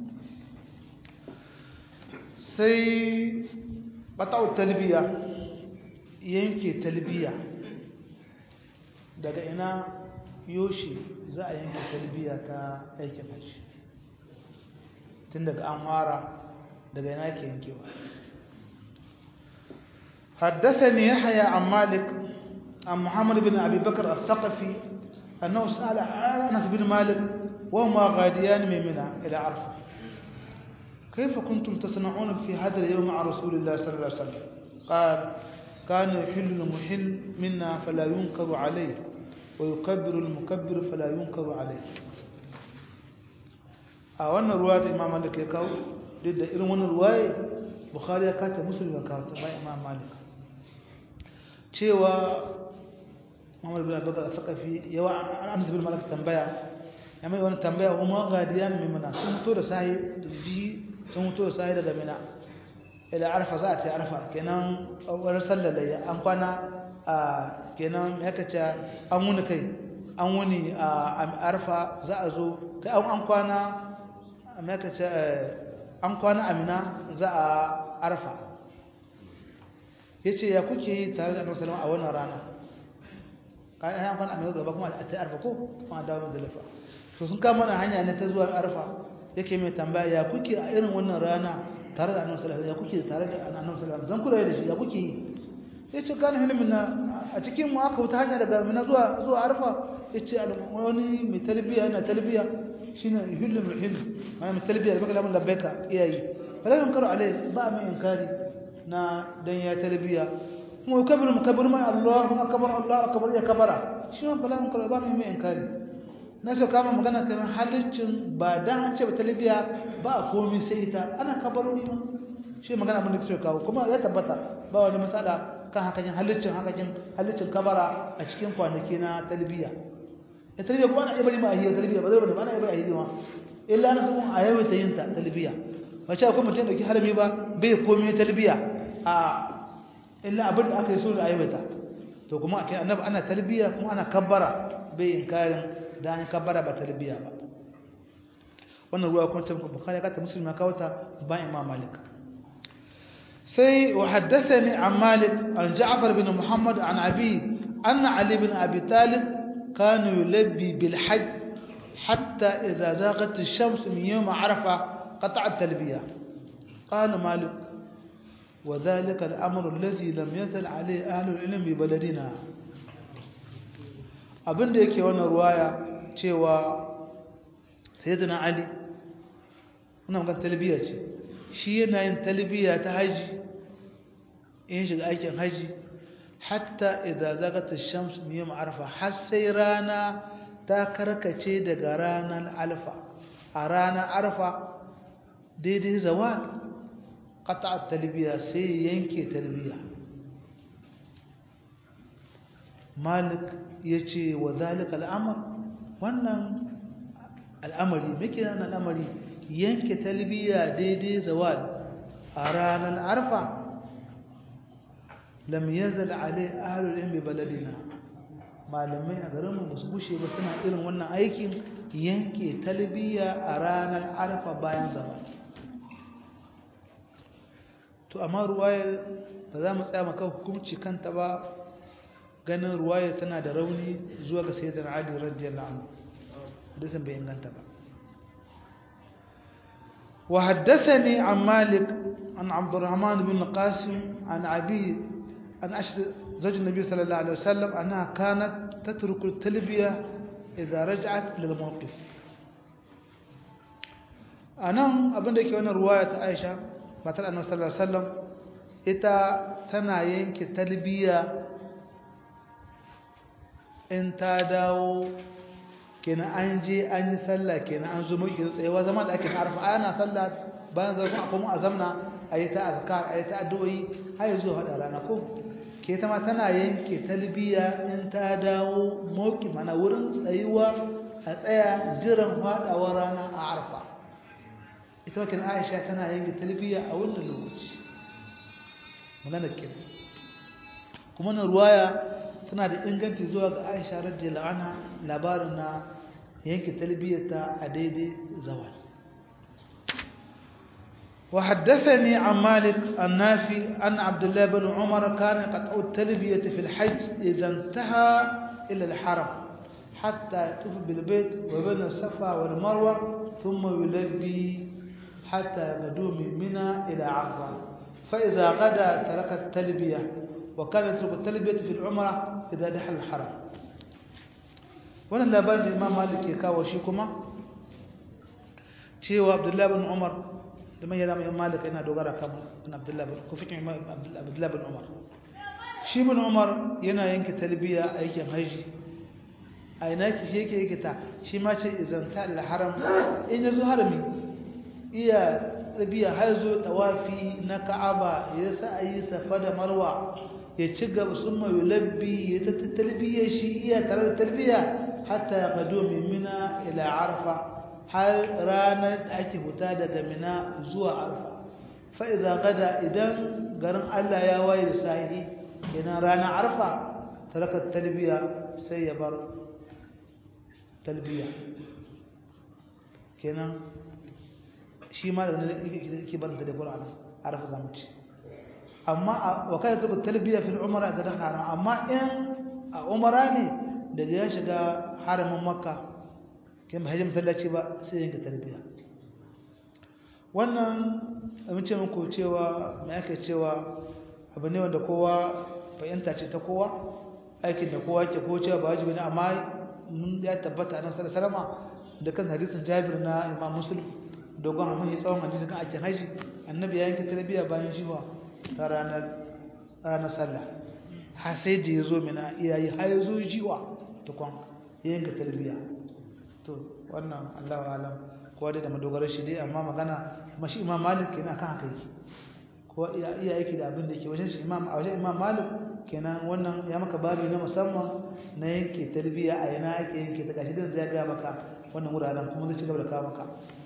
A: sai bata'u talbiya yanke talbiya daga ina yoshi za a yanke talbiya ta aikin hajji tun daga an fara daga ina ke yankewa حدثني يحيى عن مالك عن محمد بن أبي بكر الثقفي أنه سأل أنس بن مالك وهما غاديان من منى إلى عرفة كيف كنتم تصنعون في هذا اليوم مع رسول الله صلى الله عليه وسلم قال كان يحل المحل منا فلا ينكر عليه ويكبر المكبر فلا ينكر عليه a wannan ruwa da Imam Malik ya kawo duk da irin wannan ruwaye Bukhari ya kata Muslim ya kawo ta bai Imam Malik cewa Muhammad bin Abdullah al-Thaqafi yawa Anas bin Malik tambaya ya mai wani tambaya kuma gadiyan mai mana sun mutu da sahi da ji sun mutu da sahi daga Mina ila Arfa za a ta Arfa kenan awar sallar layya an kwana a kenan ya kace an wuni kai an wuni a Arfa za a zo kai an kwana amma ka ce an kwana amina za a arfa ya ce ya kuke yi tare da annabi sallallahu a wannan rana kayan an kwana amina gaba kuma a ta arfa ko kuma dawo da lafa to sun kama mana hanya ne ta zuwa arfa yake mai tambaya ya kuke a irin wannan rana tare da annabi sallallahu ya kuke tare da annabi sallallahu zan kula da shi ya kuke yi ya ce kana hilmin na a cikin mu aka wuta hanya daga amina zuwa zuwa arfa ya ce wani mai talbiya yana talbiya shine yuhillu muhillu ana talbiya da baka lamun labbaika iyayi fala yunkaru alai ba mai inkari na dan ya talbiya mu kabir mukabbir ma Allahu akbar Allahu akbar ya kabara shi ma fala yunkaru ba mai inkari na so kama magana kan halaccin ba dan an ce ba talbiya ba komai sai ita ana kabarori ma shi magana abin da kike kawo kuma ya tabbata ba wani matsala kan hakakin halaccin hakakin halaccin kabara a cikin kwanaki na talbiya ya tarbiya kuma ana iya bari ma a hiyar tarbiya ba zai bari ba ana iya bari a hiyar ma illa na sun a yawaita yin ta talbiya ba ce akwai mutum dauki harami ba bai komai talbiya a illa abin da aka yi so da yawaita to kuma akai annabi ana talbiya kuma ana kabbara bai inkarin da an kabbara ba talbiya ba wannan ruwa kuma ta bukhari ka ta muslim ka wata ba imam malik sai wa haddathani an malik an ja'far bin muhammad an abi anna ali bin abi talib kana yulabbi bil hajj hatta idha zaghat ash-shams min yawm arafa qata'a at-talbiya qala malik وذلك الأمر الذي لم يزل عليه أهل العلم ببلدنا abinda yake wannan ruwaya cewa sayyidina ali wannan magana talbiya ce shi yana yin talbiya ta haji in shiga aikin haji hatta idza zagat ash-shams min yawm arfa har sai rana ta karkace daga ranar alfa a ranar arfa daidai zawal qata'a at-talbiya sai yanke talbiya malik yace wa zalika al-amr wannan al'amari meke nan al'amari yanke talbiya daidai zawal a ranar arfa lam yazal alai ahlul ilmi baladina malamai a garin mu su bushe ba suna irin wannan aikin yanke talbiya a ranar arfa bayan zawal to amma ruwayar ba za mu tsaya maka hukunci kanta ba ganin ruwayar tana da rauni zuwa ga sayyidina ali radiyallahu anhu hadisin bai inganta ba wa haddathani an malik an abdurrahman bin qasim an abi an ashd zawj an-nabi sallallahu alaihi wasallam anha kanat tatruku at-talbiya idha raj'at lil mawqif anan abinda yake wannan ruwaya ta Aisha matar annabi sallallahu alaihi wasallam ita tana yanke talbiya in ta dawo kenan an je an yi sallah kenan an zo mai tsayewa zama da ake arfa ana sallah bayan zai kuma kuma azamna ayi ta azkar ayi ta addu'o'i har zuwa hada rana ko ke ta ma tana yanke talbiya in ta dawo moki mana wurin tsayuwa a tsaya jiran fadawar rana a arfa ita wakin Aisha tana yin talbiya a wannan lokaci magana kenan kuma na ruwaya tana da inganci zuwa ga Aisha radiyallahu anha labarin na yanke talbiyarta a daidai zawal wa haddathani an Malik an-Nafi anna Abdullah ibn Umar kana qat'u at-talbiyah fi al-hajj idha intaha ila al-haram hatta yatuf bil bayt wa bayna as-Safa wal Marwa thumma yulabbi حتى ندوم من منى إلى عرفة فإذا غدا ترك التلبية وكان يترك التلبية في العمرة إذا دخل الحرم wannan labarin Imam Malik ya kawo shi kuma cewa Abdullah ibn Umar da mai yana Imam Malik yana dogara kan Abdullah ibn ku fikin Abdullah ibn Umar shi ibn Umar yana yanke talbiya aikin haji a ina ki shi yake yake ta shi ma ce idan ta al-haram in yazo harami iya tabiya har zo tawafi na Ka'aba ya sa ayi Safa da Marwa ya ci gaba summa yulabbi ya ta talbiya shi iya tare da talbiya hatta ya gado min Mina ila Arfa har ranar da ake huta daga Mina zuwa Arfa fa idza gada idan garin Allah ya waye da sahi kenan ranar Arfa taraka talbiya sai ya bar talbiya kenan shi ma da yake barin da Qur'ani arafa zamuci amma wa kana tabu talbiya fil umra da haram amma in a umra ne daga ya shiga haramin makka kai ba hajji masallaci ba sai yanka talbiya wannan mun ce muku cewa me yake cewa abu ne wanda kowa fahimta ce ta kowa aikin da kowa ke ko cewa ba wajibi ne amma mun ya tabbata nan sallallahu alaihi wasallam da kan hadisin Jabir na Imam Muslim dogon amma ya tsawon hadisi kan aikin haji annabi ya yanke talbiya bayan jiwa ta ranar ranar sallah har sai da yazo mina iyayi har yazo jiwa tukun ya yanke talbiya to wannan Allahu alam ko da madogarar shi dai amma magana kuma shi Imam Malik kenan kan haka yake ko iya iya yake da abin da yake wajen shi Imam a wajen Imam Malik kenan wannan ya maka babi na musamman na yanke talbiya a yana ake yanke ta gashi da zai ga maka wannan wuraren kuma zai ci gaba da kawo maka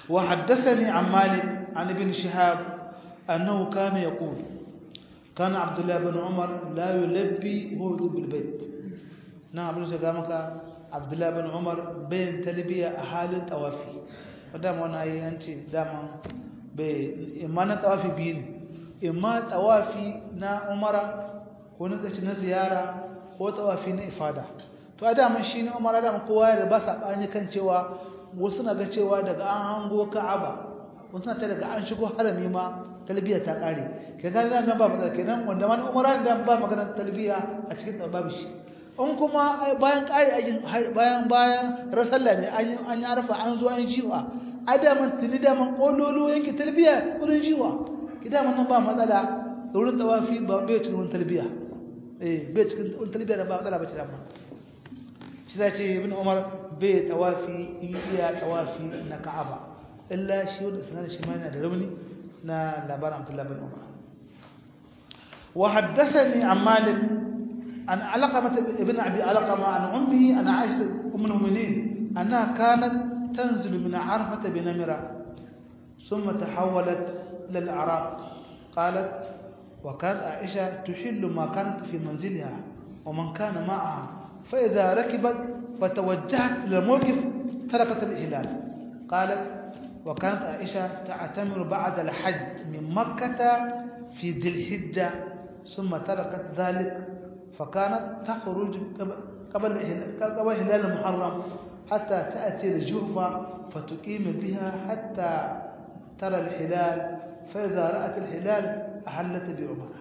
A: وحدثني عن مالك عن ابن شهاب أنه كان يقول كان عبد الله بن عمر لا يلبي وهو يطوف بالبيت. نعم ابن شهاب عبد الله بن عمر بين تلبية أحال طوافي ودام وانا أي أنت دام إما طوافي بين إما طوافي نا عمر ونزلت نزيارة ko tawafi na ifada to a daman shi ne umar adam kowa ya ba sabani kan cewa wasu na ga cewa daga an hango ka'aba wasu na ta daga an shigo harami ma talbiya ta kare kai ga nan ba matsala kenan wanda man umar da ba magana talbiya a cikin babu shi in kuma bayan kare ajin bayan bayan rasalla ne an an arfa an zo an jiwa adaman tuni da man kololo yake talbiya wurin jiwa kidan nan ba matsala wurin tawafi ba bai cikin talbiya eh bai cikin talbiya da ba matsala ba ce da shi da ce ibn umar bai tawafi iya tawafi na ka'aba illa shi wanda sanar shi ma yana da rauni na labarin abdullah bin umar wa haddathani an malik an alaqama ibn abi alaqama an ummi ana aisha ummul mu'minin annaha kanat tanzilu min arfah bi namira thumma tahawalat lil araq qalat وكانت عائشة تحل ما كانت في منزلها ومن كان معها فإذا ركبت فتوجهت إلى الموقف تركت الإهلال. قالت وكانت عائشة تعتمر بعد الحج من مكة في ذي الحجة ثم تركت ذلك فكانت تخرج قبل قبل هلال المحرم حتى تأتي الجوفة فتقيم بها حتى ترى الهلال فإذا رأت الهلال أحلت بعمرة.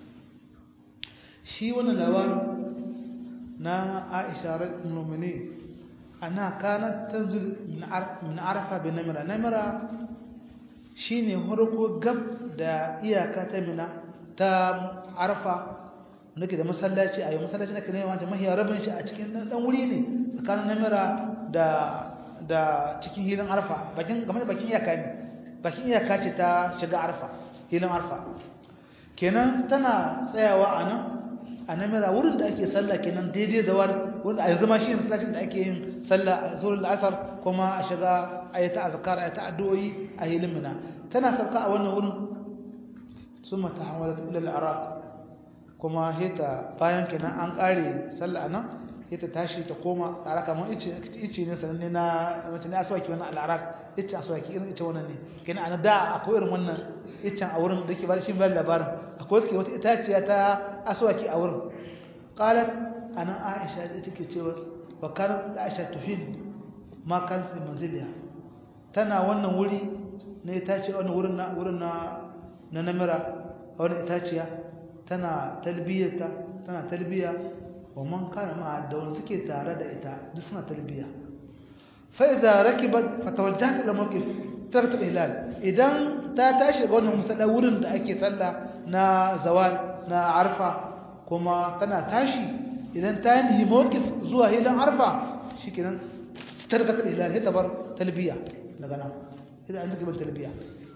A: شي وانا لوان نا عائشة رضي المؤمنين أنها كانت تنزل من من عرفة بنمرة. نمرة شيني هرقو قب دا إياكا تمنا تا عرفة nake da masallaci ayi masallaci nake ne wanda mahiya rabin shi a cikin dan wuri ne tsakanin namira da da cikin hilin arfa bakin game da bakin iyaka ne bakin iyaka ce ta shiga arfa hilin arfa kenan tana tsayawa a nan a namira wurin da ake sallah kenan daidai zawar wanda a yanzu ma shi masallacin da ake yin sallah a zuwa asar kuma a shiga ayata azkar ayata addu'o'i a hilin mina tana sarka a wannan wurin summa tahawalat ila al-iraq kuma hita bayan kenan an kare sallah anan hita tashi ta koma tsara kamar ice ice ne sananne na mace ne aswaki wannan al-iraq ice aswaki irin ice wannan ne kenan ana da akwai irin wannan icen a wurin da ke bada shi bayan labarin akwai suke wata itaciya ta aswaki a wurin qalat ana aisha da take cewa wa kan aisha tuhid ma kan fi manziliha tana wannan wuri ne itace wannan wurin na wurin na na namira wannan itaciya tana talbiyarta tana talbiya wa man kana ma da wanda suke tare da ita duk suna talbiya fa idza rakibat fatawajjahat ila mawqif tarkat al-hilal idan ta tashi ga wannan musalla wurin da ake sallah na zawal na arfa kuma tana tashi idan ta yi mawqif zuwa hilan arfa shikenan tarkat al-hilal ita bar talbiya daga nan idan an take bar talbiya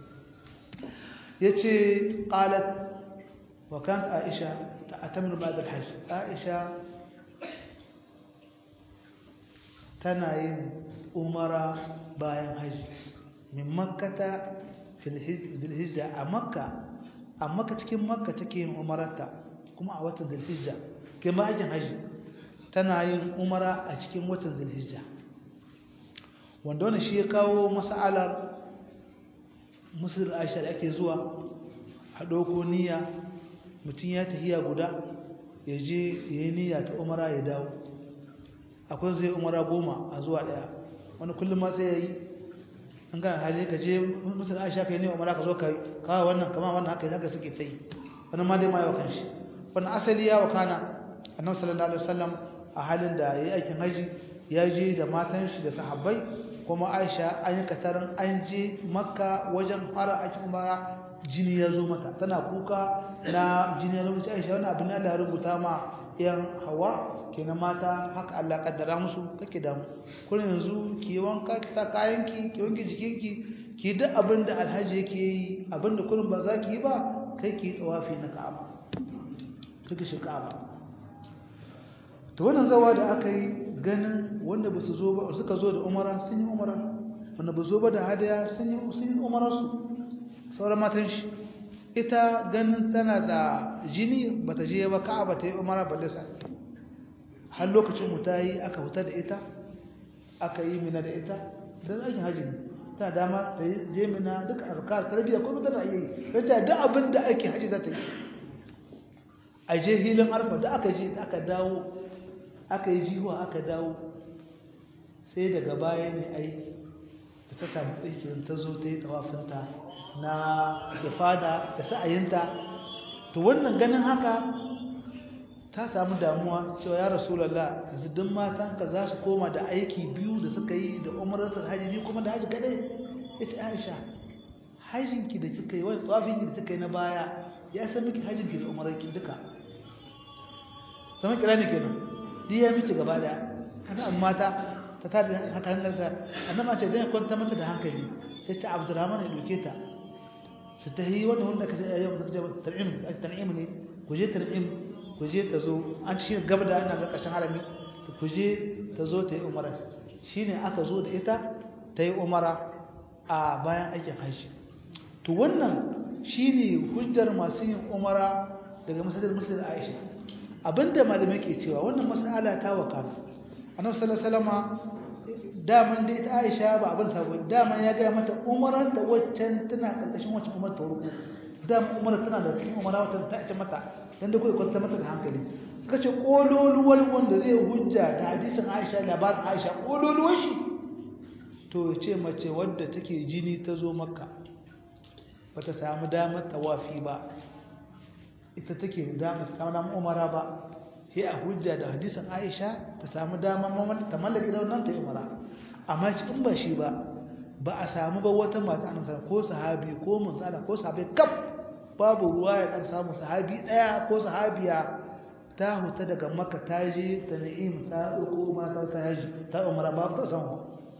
A: yace qalat وكانت عائشة تعتمر بعد الحج. عائشة تنايم أمرا باين حج من مكة في الهجة مكة أم مكة تكيم مكة تكيم أمرتا كما وطن ذي الهجة كما أجن حج تنايم أمرا أتكيم وطن ذي الهجة وندون الشيكاو مسألة مصر عائشة لأكي زوا حدوكو نية mutum ya tahiya guda ya je ya yi niyya ta umara ya dawo akwai zai umara goma a zuwa daya wani kullum ma sai ya yi an gana hali ka je musul aisha ka yi niyya umara ka zo ka kawo wannan kama wannan haka haka suke ta yi wani ma dai ma yawa kanshi wannan asali ya wakana annabi sallallahu alaihi wasallam a halin da ya yi aikin haji ya je da matan shi da sahabbai kuma aisha an yi katarin an je makka wajen fara aikin umara jini ya zo mata tana kuka na jini ya zo mata aisha wani abin Allah ya rubuta ma yan hawa kenan mata haka Allah ya kaddara musu kake damu kun yanzu ki wanka ki sa kayanki ki wanke jikinki ki duk abin da alhaji yake yi abin da kullum ba za ki yi ba kai ki tawafi na Ka'aba kike shi Ka'aba to wannan zawa da aka yi ganin wanda ba su zo ba suka zo da umara sun yi umara wanda ba zo ba da hadaya sun yi sun yi umararsu sauran matan shi ita ganin tana da jini bata je ba Ka'aba ta yi umara balle sa har lokacin mu ta yi aka huta da ita aka yi mina da ita dan aikin haji ta dama ta je mina duka azkar tarbiya ko mutane ayi yace duk abin da ake haji za ta yi a je hilin arfa da aka je aka dawo aka yi jiwa aka dawo sai daga baya ne ai ta ta samu tsikin ta zo ta yi tawafinta na ifada da sa'ayinta to wannan ganin haka ta samu damuwa cewa ya rasulullah yanzu duk matanka za su koma da aiki biyu da suka yi da umaratul haji biyu kuma da haji kadai yace Aisha hajinki da kika yi wani tsafinki da kika yi na baya ya san miki hajinki da umararki duka sama kira ne kenan diya miki gaba daya kana amma ta ta tada hankalin ta annama ce dan kwanta mata da hankali yace Abdurrahman ya doke ta su tahi wannan wanda kace yau da kace tan'im tan'im ne ku je tan'im ku je ta zo an ci gaba da ana ga kashin harami ku je ta zo ta yi umara shine aka zo da ita ta yi umara a bayan aikin haji to wannan shine hujjar masu yin umara daga masallacin muslim Aisha abinda malamai ke cewa wannan mas'ala ta wakana annabi sallallahu alaihi wasallam daman da ita Aisha ba abin sabo daman ya ga mata umaran ta waccan tana karkashin waccan umar ta ruku daman umar tana da cikin umara waccan ta ita mata dan da kai kwanta mata da hankali suka ce kololuwar wanda zai hujja da hadisin Aisha labarin Aisha kololuwar shi to ce mace wadda take jini ta zo makka bata samu damar tawafi ba ita take da damar ta samu damar umara ba sai a hujja da hadisin Aisha ta samu damar ta mallaki da wannan ta umara amma cikin ba shi ba ba a samu ba wata mata annabi ko sahabi ko munsala ko sahabi kaf babu ruwa ya dan samu sahabi daya ko sahabiya ta huta daga makka ta je ta na'im ta uku mata ta haji ta umara ba ta samu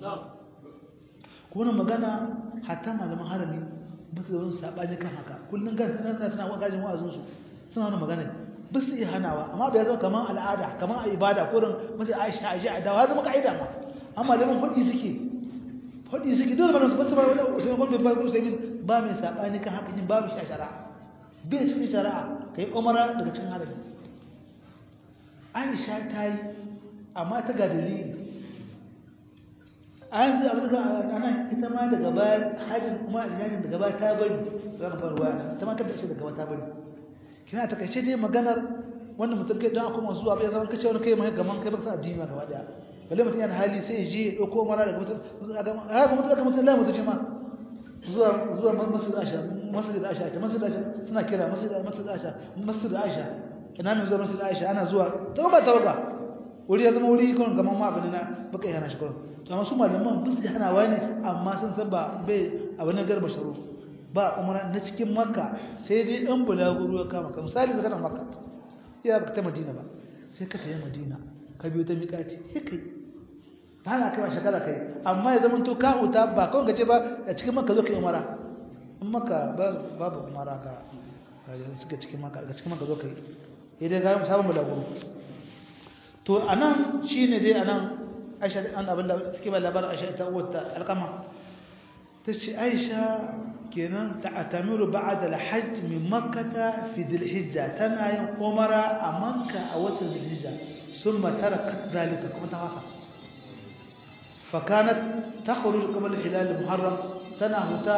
A: kuma magana hatta malaman harami ba su wani sabani kan haka kullun ga sanan suna wakajin wa'azin su suna wani magana ba su iya hanawa amma bai zama kaman al'ada kaman ibada kurin musu Aisha aje a dawa zama kaida ma amma malaman fadi suke fadi suke dole malaman ba su ba wani sai ko bai ko sai ba mai sabani kan haka yin babu shashara bai cikin shari'a kai umara daga cikin harami Aisha ta yi amma ta ga dalili an zai abu daga ana ita ma daga baya hajjin kuma hajjin daga baya ta bari zan faruwa ta ma kada shi daga baya ta bari kina ta kace dai maganar wannan mutum kai dan akwai masu zuwa bai zaman kace wani kai mai gaman kai ba sa addini gaba daya balle mutum yana hali sai je ya dauko mara daga mutum ga mutum daga mutum la mutum ma zuwa zuwa masjid Aisha masjid Aisha ta masjid Aisha suna kira masjid masjid Aisha masjid Aisha ina ne zuwa masjid Aisha ana zuwa tauba tauba wuri ya zama wuri kun gaman ma abin na baka yana shi kullum to amma su malaman bisu hana wani amma sun san ba bai abin na garba sharu ba umara na cikin makka sai dai dan bulaguro ya kama kan misali zaka makka ya baka ta madina ba sai ka tafi madina ka biyo ta miƙati sai kai ba na kai shekara kai amma ya zama to ka huta ba kawai gaje ba a cikin makka zo kai umara in makka babu umara ka suka cikin makka ga cikin makka zo kai idan ga sabon bulaguro to anan shine dai anan Aisha an abin da suke ba labarin Aisha ta wata alqama tace Aisha kenan ta'tamiru ba'da al-hajj min makkah fi dhil-hijja tana yin umara a makka a watan dhil-hijja thumma tarakat dhalika kuma ta wasa fa kanat takhruj qabla hilal al-muharram tana huta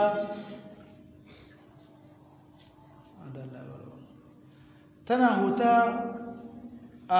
A: tana huta a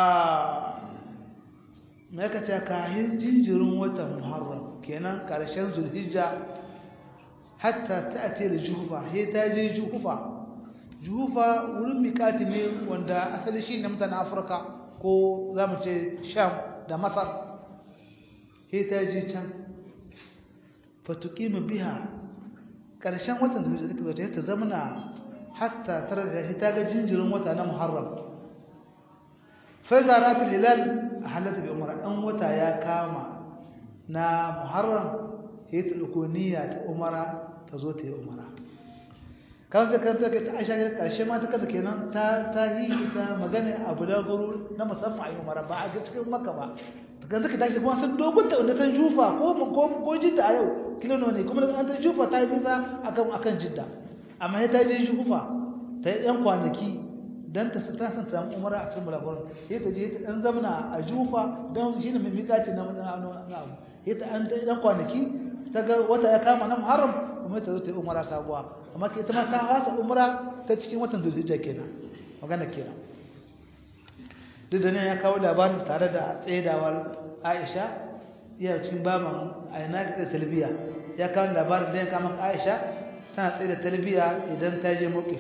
A: mai ka ce kayan jinjirin watan muharram kenan karshen zulhijja hatta ta ate da juhufa he ta je juhufa juhufa wurin mikati ne wanda asali shi ne mutanen afirka ko za mu ce sham da masar he ta je can fatukimu biha karshen watan zulhijja ta zamana hatta tara da he ta ga jinjirin wata na muharram fa zarat hilal halatta bi umara an wata ya kama na muharram sai ta dauko niyya ta umara ta zo ta yi umara kan da kan ta Aisha karshe ma ta kaza kenan ta ta yi ta magana abu da guru na musamman ayi umara ba a cikin Makka ba daga zaka tashi kuma san dogon ta wanda san jufa ko ko ko jidda a yau kilo nawa ne kuma daga an ta jufa ta yi nisa akan akan jidda amma ya ta je jufa ta yi yan kwanaki dan ta ta san ta umara a cikin bulagurin sai ta je ta dan zamana a jufa dan shine mai miƙati na na abu sai ta an dan kwanaki ta ga wata ya kama na Muharram kuma ta zo ta yi umara sabuwa amma ke ita ma ta hasa umara ta cikin watan Zulhijja kenan magana kenan duk da ne ya kawo labarin tare da tsaidawar Aisha iya cikin baban aina ga talbiya ya kawo labarin da ya kama Aisha tana tsaye da talbiya idan ta je mawqif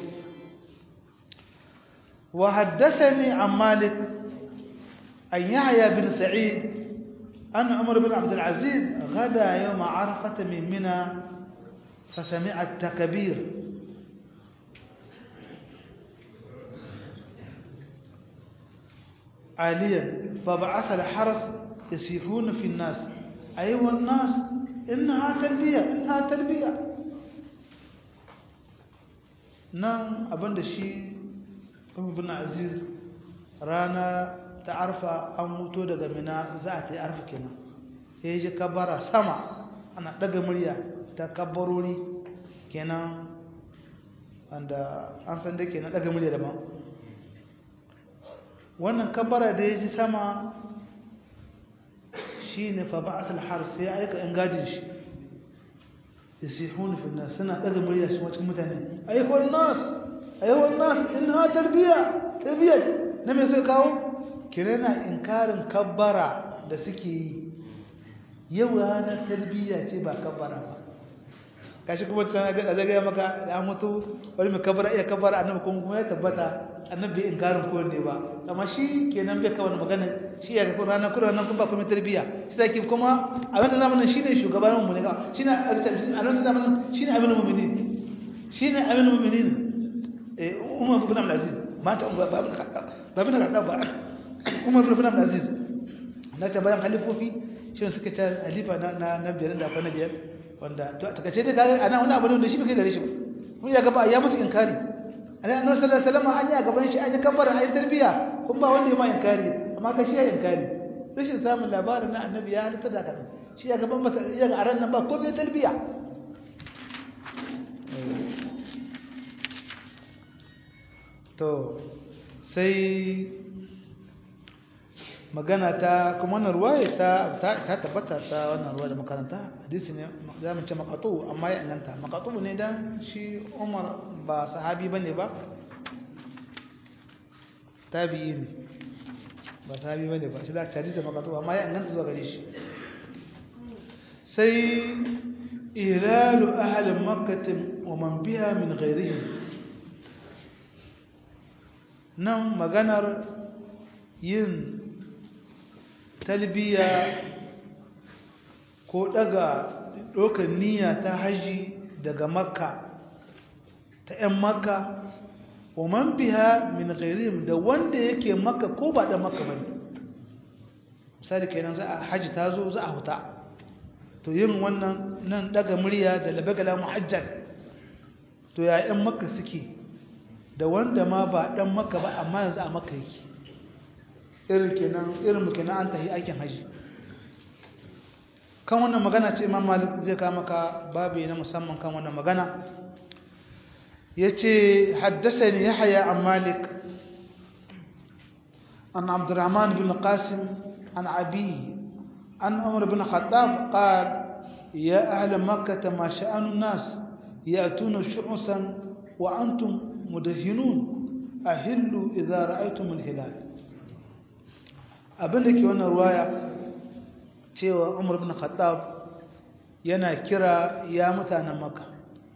A: wa haddathani an Malik an Yahya bin Sa'id an Umar bin Abd al-Aziz غدا يوم عرفة من منى فسمع التكبير عاليا فبعث الحرس يسيحون في الناس أيها الناس إنها تلبية إنها تلبية نعم أبن الشيء ابن عزيز رانا تعرف أموتو دقا منا ذاتي أعرف كنا يجي كبارة سما أنا دقا مريا تكبروني كنا عند أنسان دي كنا دقا مريا دما wannan kabbara da ya ji sama shi ne fa ba'at al-har sai aika yan gadin shi yasihun fi nas suna daga murya su cikin mutane ayyuhan nas ayyuhan nas inna tarbiya tarbiya ne me sai kawo kirena inkarin kabbara da suke yi yau ranar tarbiya ce ba kabbara ba kashi kuma can ga zaga maka da mutu wani mai kabbara iya kabbara annabi kuma ya tabbata annabi in garin ko ne ba amma shi kenan bai kawo magana shi ya ga Qur'ani Qur'ani kun ba kuma tarbiya shi zaki kuma a wannan zamanin shine shugaban mu ne ga shine a wannan zamanin shine abin mu'minin shine abin mu'minin eh Umar ibn Abdul Aziz mata ba ba ba bin da ba Umar ibn Abdul Aziz na tabaran khalifofi shi suka ta halifa na na biyar da fa na biyar wanda to takace dai kaga ana wani abu da shi bai gare shi ba mun ya ga ba ya musu inkari annabi sallallahu alaihi wasallam an yi a gaban shi an yi kabbara an yi tarbiya kun ba wanda ya ma inkari amma ka shi ya inkari rashin samun labarin na annabi ya halitta da kadan shi ya gaban masa ya ga aran nan ba ko bai tarbiya to sai magana ta kuma wannan ruwaya ta ta tabbata ta wannan ruwaya da makaranta hadisi ne za mu ce maqatu amma ya inganta maqatu ne dan shi Umar ba sahabi bane ba tabi'i ne ba sahabi bane ba shi da hadisi maqatu amma ya inganta zuwa gare shi sai ilalu ahli makkah wa man biha min ghayrihim nan maganar yin talbiya ko daga dokar niyya ta haji daga makka ta yan makka wa man biha min ghairihim da wanda yake makka ko ba da makka bane misali kenan za a haji ta zo za a huta to yin wannan nan daga murya da labagala muhajjal to ya yan makka suke da wanda ma ba dan makka ba amma yanzu a makka yake irin kenan irin kenan an tahi aikin haji kan wannan magana ce Imam Malik zai ka maka babu na musamman kan wannan magana yace haddathani Yahya an Malik an Abdurrahman bin Qasim an Abi an Umar bin Khattab qala ya ahla makkah ma sha'anu an-nas ya'tuna shu'usan wa antum mudahhinun ahillu idha ra'aytum al-hilal abinda ke wannan ruwaya cewa Umar bin Khattab yana kira ya mutanen Makka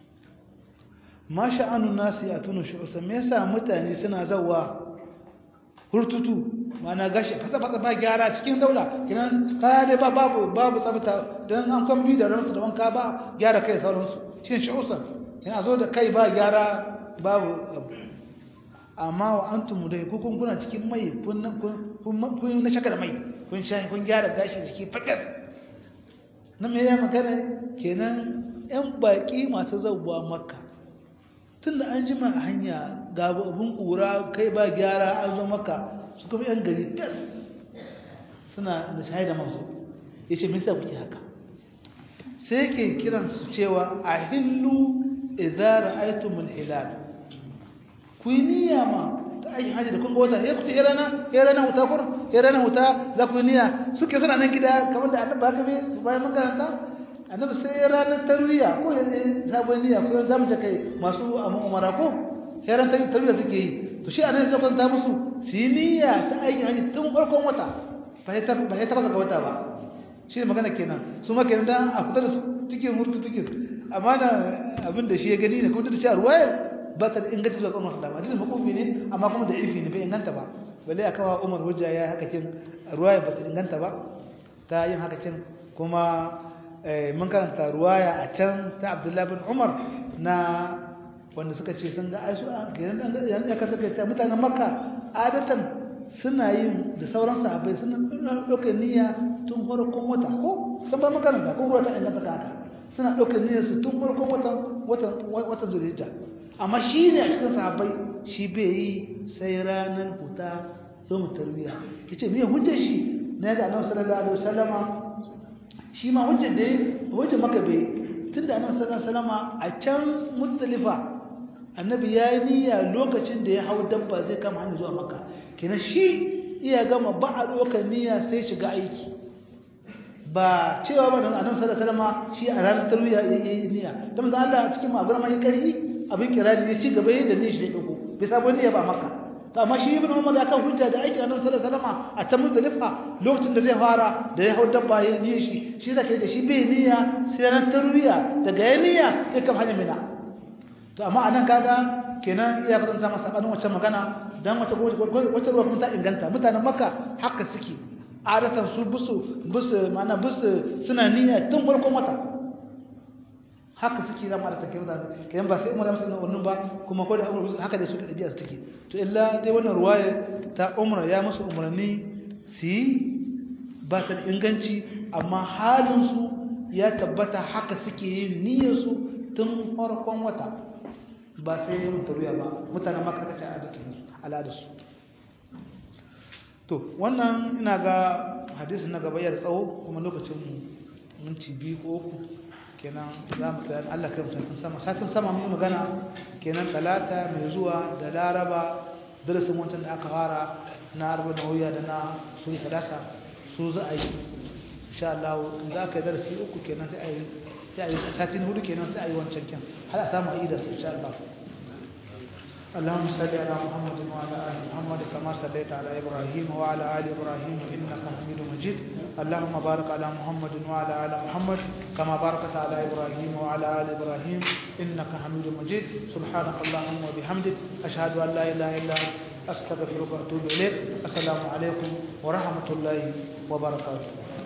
A: ma sha'anun nasi atunu shu'usan me yasa mutane suna zawa hurtutu mana gashi fasa fasa ba gyara cikin daula kinan kaya dai ba babu babu tsafta dan an kwambi da ransu da wanka ba gyara kai sauransu shine shu'usan yana zo da kai ba gyara babu amma wa antum dai ku kun kuna cikin mai kun kun na shakar mai kun shahi kun gyara gashi jiki fakas nan me ya magana kenan yan baki masu zawwa makka tunda an jima a hanya ga abun kura kai ba gyara an zo makka su kuma yan gari tas suna da shahida manzo yace me yasa kuke haka sai yake kiran su cewa ahillu idza ra'aytumul hilal ku niyya ma ta ayi haji da kun ga wata sai ku ce rana ya rana wuta kur ya rana wuta za ku niyya suke suna nan gida kamar da annabi haka bai bayan makaranta annabi sai ranar tarwiya ko sabon niyya ko zamu ta kai masu umara ko sai ran tarwiya suke yi to shi annabi sai kwanta musu siniya ta ayi haji tun farkon wata ba ya ta ba ya ta ga wata ba shi magana kenan su ma kenan dan a fitar su cikin murtu cikin amma na abin da shi ya gani ne kuma da shi ruwaya ba ta inganta zuwa Umar da hadisi makufi ne amma kuma da ifi ne bai inganta ba balle aka wa Umar hujja ya haka kin ruwaya ba ta inganta ba ta yin haka kin kuma mun karanta ruwaya a can ta Abdullah bin Umar na wanda suka ce sun ga aisu a gidan dan ya ka saka ta mutanen Makka adatan suna yin da sauran sahabbai suna ɗaukar niyya tun farkon wata ko san ba makaranta ko ruwa ta inganta ka haka suna ɗaukar niyyar su tun farkon watan watan watan Zulhijja amma shi ne a cikin sahabbai shi bai yi sai ranar huta zo mu tarbiya yace me hujjar shi na ga Annabi sallallahu alaihi wasallama shi ma hujjar da hujjar maka bai tunda Annabi sallallahu alaihi wasallama a can Muzdalifa Annabi ya yi niyya lokacin da ya hau dabba zai kama hanyar zuwa Makka kenan shi iya gama ba a ɗaukar niyya sai shiga aiki ba cewa ba da Annabi sallallahu alaihi wasallama shi a ranar tarbiya ya yi niyya dan manzo Allah cikin magana mai karhi abin kirani ne ci gaba da ne shi da dago bai sabon niyya ba Makka to amma shi ibn Umar ya kan hujja da aikin Annabi sallallahu alaihi wasallam a ta Muzdalifa lokacin da zai fara da ya hau dabba ya niyya shi shi zaka da shi bai niyya sai ran tarwiya daga ya niyya ya kan hanya mina to amma anan kaga kenan ya kasanta masa kanin wacce magana dan wacce wacce ruwa kuma ta inganta mutanen Makka haka suke adatan su busu busu mana busu suna niyya tun farkon wata haka suke zama da take mutane kayan ba sai umar musu wannan ba kuma ko da umar haka da su da biya su take to illa dai wannan ruwaya ta umar ya musu umarni si ba ta inganci amma halin su ya tabbata haka suke yin niyyar su tun farkon wata ba sai yin taruya ba mutanen Makka kace al'adar su to wannan ina ga hadisin na gaba ya tsawo kuma lokacin minti biyu ko uku kenan za mu tsaya Allah kai mutum sama satin sama mun magana kenan talata mai zuwa da laraba darasin wancan da aka fara na arba da hoya da na suri sadaka su za a yi insha Allah in za ka darasi uku kenan sai a yi sai a yi satin hudu kenan sai a yi wancan kin har a samu aida insha Allah اللهم صل على محمد وعلى ال محمد كما صليت على ابراهيم وعلى ال ابراهيم انك حميد مجيد اللهم بارك على محمد وعلى ال محمد كما باركت على ابراهيم وعلى ال ابراهيم انك حميد مجيد سبحانك اللهم وبحمدك اشهد ان لا اله الا انت استغفرك واتوب اليك السلام عليكم ورحمه الله وبركاته